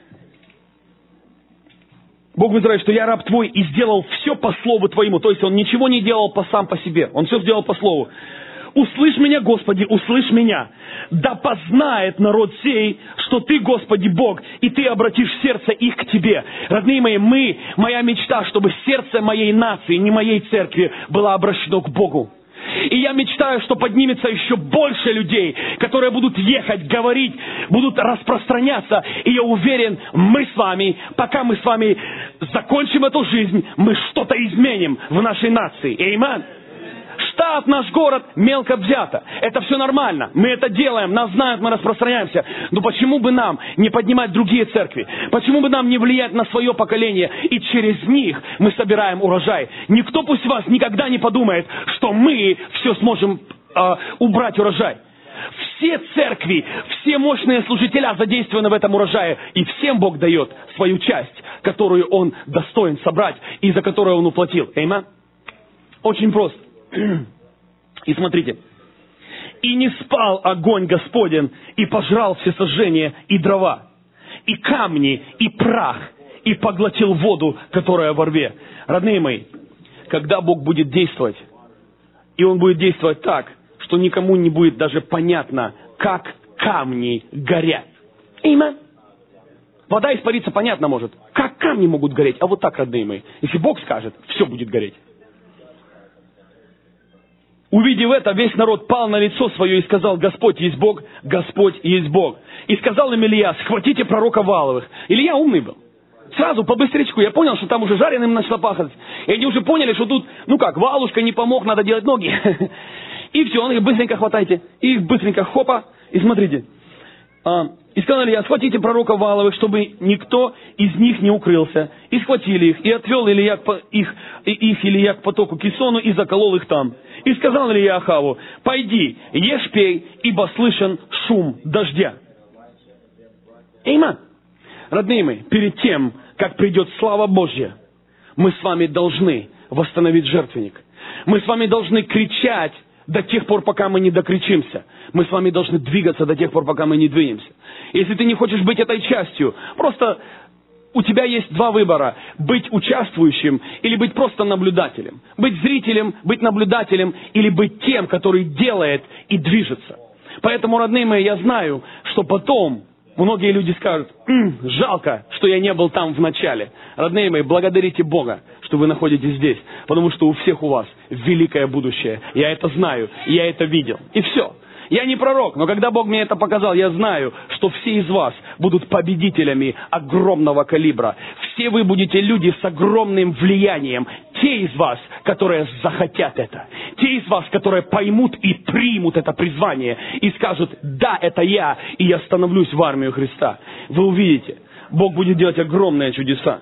Бог в Израиле, что я раб твой и сделал все по слову твоему. То есть он ничего не делал по сам по себе. Он все сделал по слову. Услышь меня, Господи, услышь меня. Да познает народ сей, что Ты, Господи, Бог, и Ты обратишь сердце их к Тебе. Родные мои, мы, моя мечта, чтобы сердце моей нации, не моей церкви, было обращено к Богу. И я мечтаю, что поднимется еще больше людей, которые будут ехать, говорить, будут распространяться. И я уверен, мы с вами, пока мы с вами закончим эту жизнь, мы что-то изменим в нашей нации. Аминь. Штат, наш город мелко взято. Это все нормально. Мы это делаем, нас знают, мы распространяемся. Но почему бы нам не поднимать другие церкви? Почему бы нам не влиять на свое поколение? И через них мы собираем урожай. Никто пусть вас никогда не подумает, что мы все сможем э, убрать урожай. Все церкви, все мощные служителя задействованы в этом урожае. И всем Бог дает свою часть, которую Он достоин собрать и за которую Он уплатил. Аминь. Очень просто. И смотрите. И не спал огонь Господень, и пожрал все сожжения и дрова, и камни, и прах, и поглотил воду, которая во рве. Родные мои, когда Бог будет действовать, и Он будет действовать так, что никому не будет даже понятно, как камни горят. Аминь. Вода испариться понятно может. Как камни могут гореть? А вот так, родные мои. Если Бог скажет, все будет гореть. Увидев это, весь народ пал на лицо свое и сказал: Господь есть Бог, Господь есть Бог. И сказал им Илья: схватите пророка Вааловых. Илья умный был. Сразу, по быстрячку, я понял, что там уже жареным начало пахать. И они уже поняли, что тут, ну как, Ваалушка не помог, надо делать ноги. И все, он их быстренько хватайте. И их быстренько хопа. И смотрите. И сказал Илья: схватите пророка Вааловых, чтобы никто из них не укрылся. И схватили их, и отвел Илья их, их Илья к потоку Кисону, и заколол их там. И сказал Илья Ахаву: пойди, ешь, пей, ибо слышен шум дождя. Аминь. Родные мои, перед тем, как придет слава Божья, мы с вами должны восстановить жертвенник. Мы с вами должны кричать до тех пор, пока мы не докричимся. Мы с вами должны двигаться до тех пор, пока мы не двинемся. Если ты не хочешь быть этой частью, просто у тебя есть два выбора. Быть участвующим или быть просто наблюдателем. Быть зрителем, быть наблюдателем или быть тем, который делает и движется. Поэтому, родные мои, я знаю, что потом многие люди скажут: «М, жалко, что я не был там в начале». Родные мои, благодарите Бога, что вы находитесь здесь, потому что у всех у вас великое будущее. Я это знаю, я это видел. И все. Я не пророк, но когда Бог мне это показал, я знаю, что все из вас будут победителями огромного калибра. Все вы будете люди с огромным влиянием. Те из вас, которые захотят это. Те из вас, которые поймут и примут это призвание. И скажут: да, это я, и я становлюсь в армию Христа. Вы увидите, Бог будет делать огромные чудеса.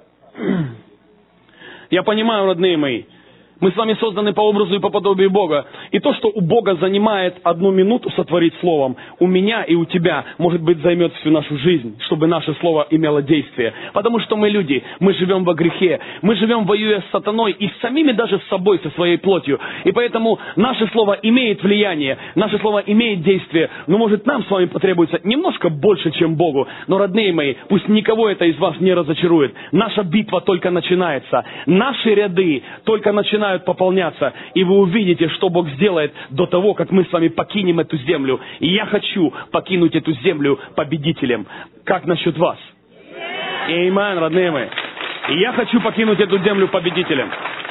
Я понимаю, родные мои, мы с вами созданы по образу и по подобию Бога. И то, что у Бога занимает одну минуту сотворить словом, у меня и у тебя, может быть, займет всю нашу жизнь, чтобы наше слово имело действие. Потому что мы люди, мы живем во грехе, мы живем воюя с сатаной и с самими даже с собой, со своей плотью. И поэтому наше слово имеет влияние, наше слово имеет действие. Но, может, нам с вами потребуется немножко больше, чем Богу. Но, родные мои, пусть никого это из вас не разочарует. Наша битва только начинается. Наши ряды только начинают пополняться, и вы увидите, что Бог сделает до того, как мы с вами покинем эту землю. И я хочу покинуть эту землю победителем. Как насчет вас? Аминь, родные мои. И я хочу покинуть эту землю победителем.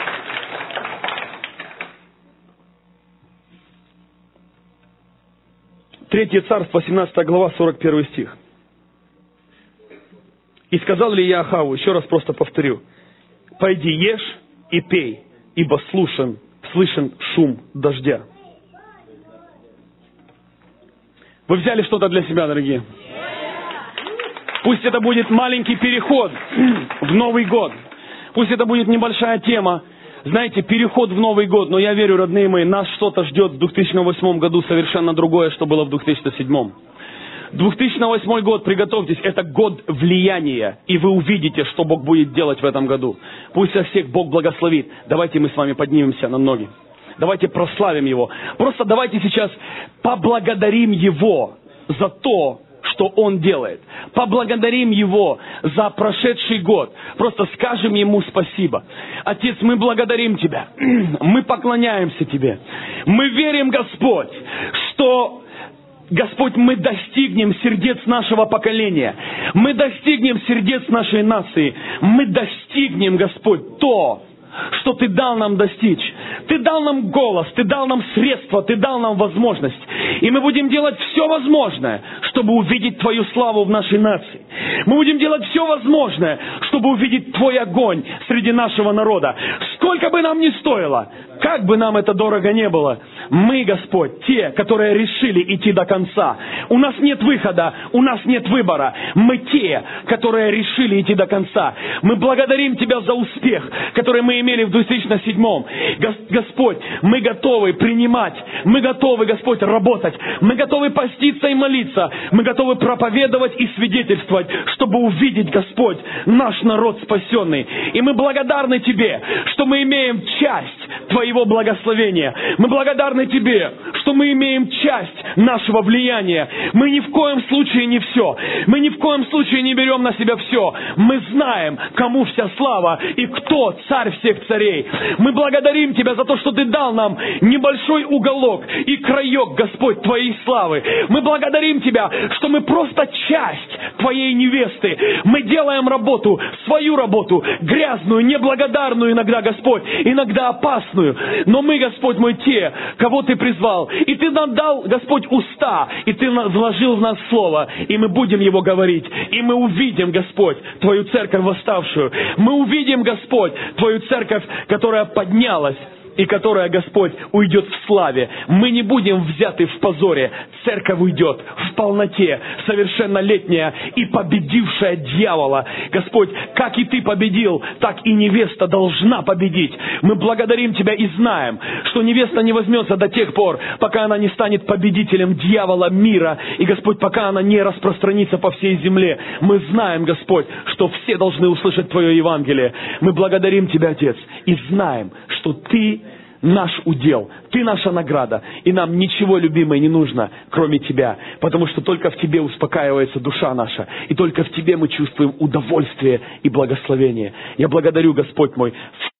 Третье царство, восемнадцатая глава, сорок первый стих. И сказал ли я Ахаву, еще раз просто повторю: пойди, ешь и пей, ибо слышен, слышен шум дождя. Вы взяли что-то для себя, дорогие? Пусть это будет маленький переход в Новый год. Пусть это будет небольшая тема. Знаете, переход в Новый год. Но я верю, родные мои, нас что-то ждет в две тысячи восьмом году совершенно другое, что было в две тысячи седьмом. две тысячи восьмой год, приготовьтесь, это год влияния, и вы увидите, что Бог будет делать в этом году. Пусть со всех Бог благословит. Давайте мы с вами поднимемся на ноги. Давайте прославим Его. Просто давайте сейчас поблагодарим Его за то, что Он делает. Поблагодарим Его за прошедший год. Просто скажем Ему спасибо. Отец, мы благодарим Тебя. Мы поклоняемся Тебе. Мы верим, Господь, что... Господь, мы достигнем сердец нашего поколения. Мы достигнем сердец нашей нации. Мы достигнем, Господь, то, что Ты дал нам достичь. Ты дал нам голос, Ты дал нам средства, Ты дал нам возможность. И мы будем делать все возможное, чтобы увидеть Твою славу в нашей нации. Мы будем делать все возможное, чтобы увидеть Твой огонь среди нашего народа. Сколько бы нам ни стоило, как бы нам это дорого не было, мы, Господь, те, которые решили идти до конца. У нас нет выхода, у нас нет выбора. Мы те, которые решили идти до конца. Мы благодарим Тебя за успех, который мы имели в две тысячи седьмом. Господь, мы готовы принимать, мы готовы, Господь, работать, мы готовы поститься и молиться, мы готовы проповедовать и свидетельствовать, чтобы увидеть, Господь, наш народ спасенный. И мы благодарны Тебе, что мы имеем часть Твоего благословения. Мы благодарны Тебе, что мы имеем часть нашего влияния. Мы ни в коем случае не все. Мы ни в коем случае не берем на себя все. Мы знаем, кому вся слава и кто царь всех царей. Мы благодарим Тебя за то, что Ты дал нам небольшой уголок и краек, Господь, Твоей славы. Мы благодарим Тебя, что мы просто часть Твоей невесты. Мы делаем работу, свою работу, грязную, неблагодарную иногда, Господь, иногда опасную. Но мы, Господь мой, те, кого Ты призвал. И Ты нам дал, Господь, уста, и Ты вложил в нас слово, и мы будем его говорить. И мы увидим, Господь, Твою церковь восставшую. Мы увидим, Господь, Твою церковь, которая поднялась, и которая, Господь, уйдет в славе. Мы не будем взяты в позоре. Церковь уйдет в полноте, совершеннолетняя и победившая дьявола. Господь, как и Ты победил, так и невеста должна победить. Мы благодарим Тебя и знаем, что невеста не возьмется до тех пор, пока она не станет победителем дьявола мира. И, Господь, пока она не распространится по всей земле. Мы знаем, Господь, что все должны услышать Твое Евангелие. Мы благодарим Тебя, Отец, и знаем, что Ты наш удел, Ты наша награда, и нам ничего, любимое, не нужно, кроме Тебя, потому что только в Тебе успокаивается душа наша, и только в Тебе мы чувствуем удовольствие и благословение. Я благодарю, Господь мой,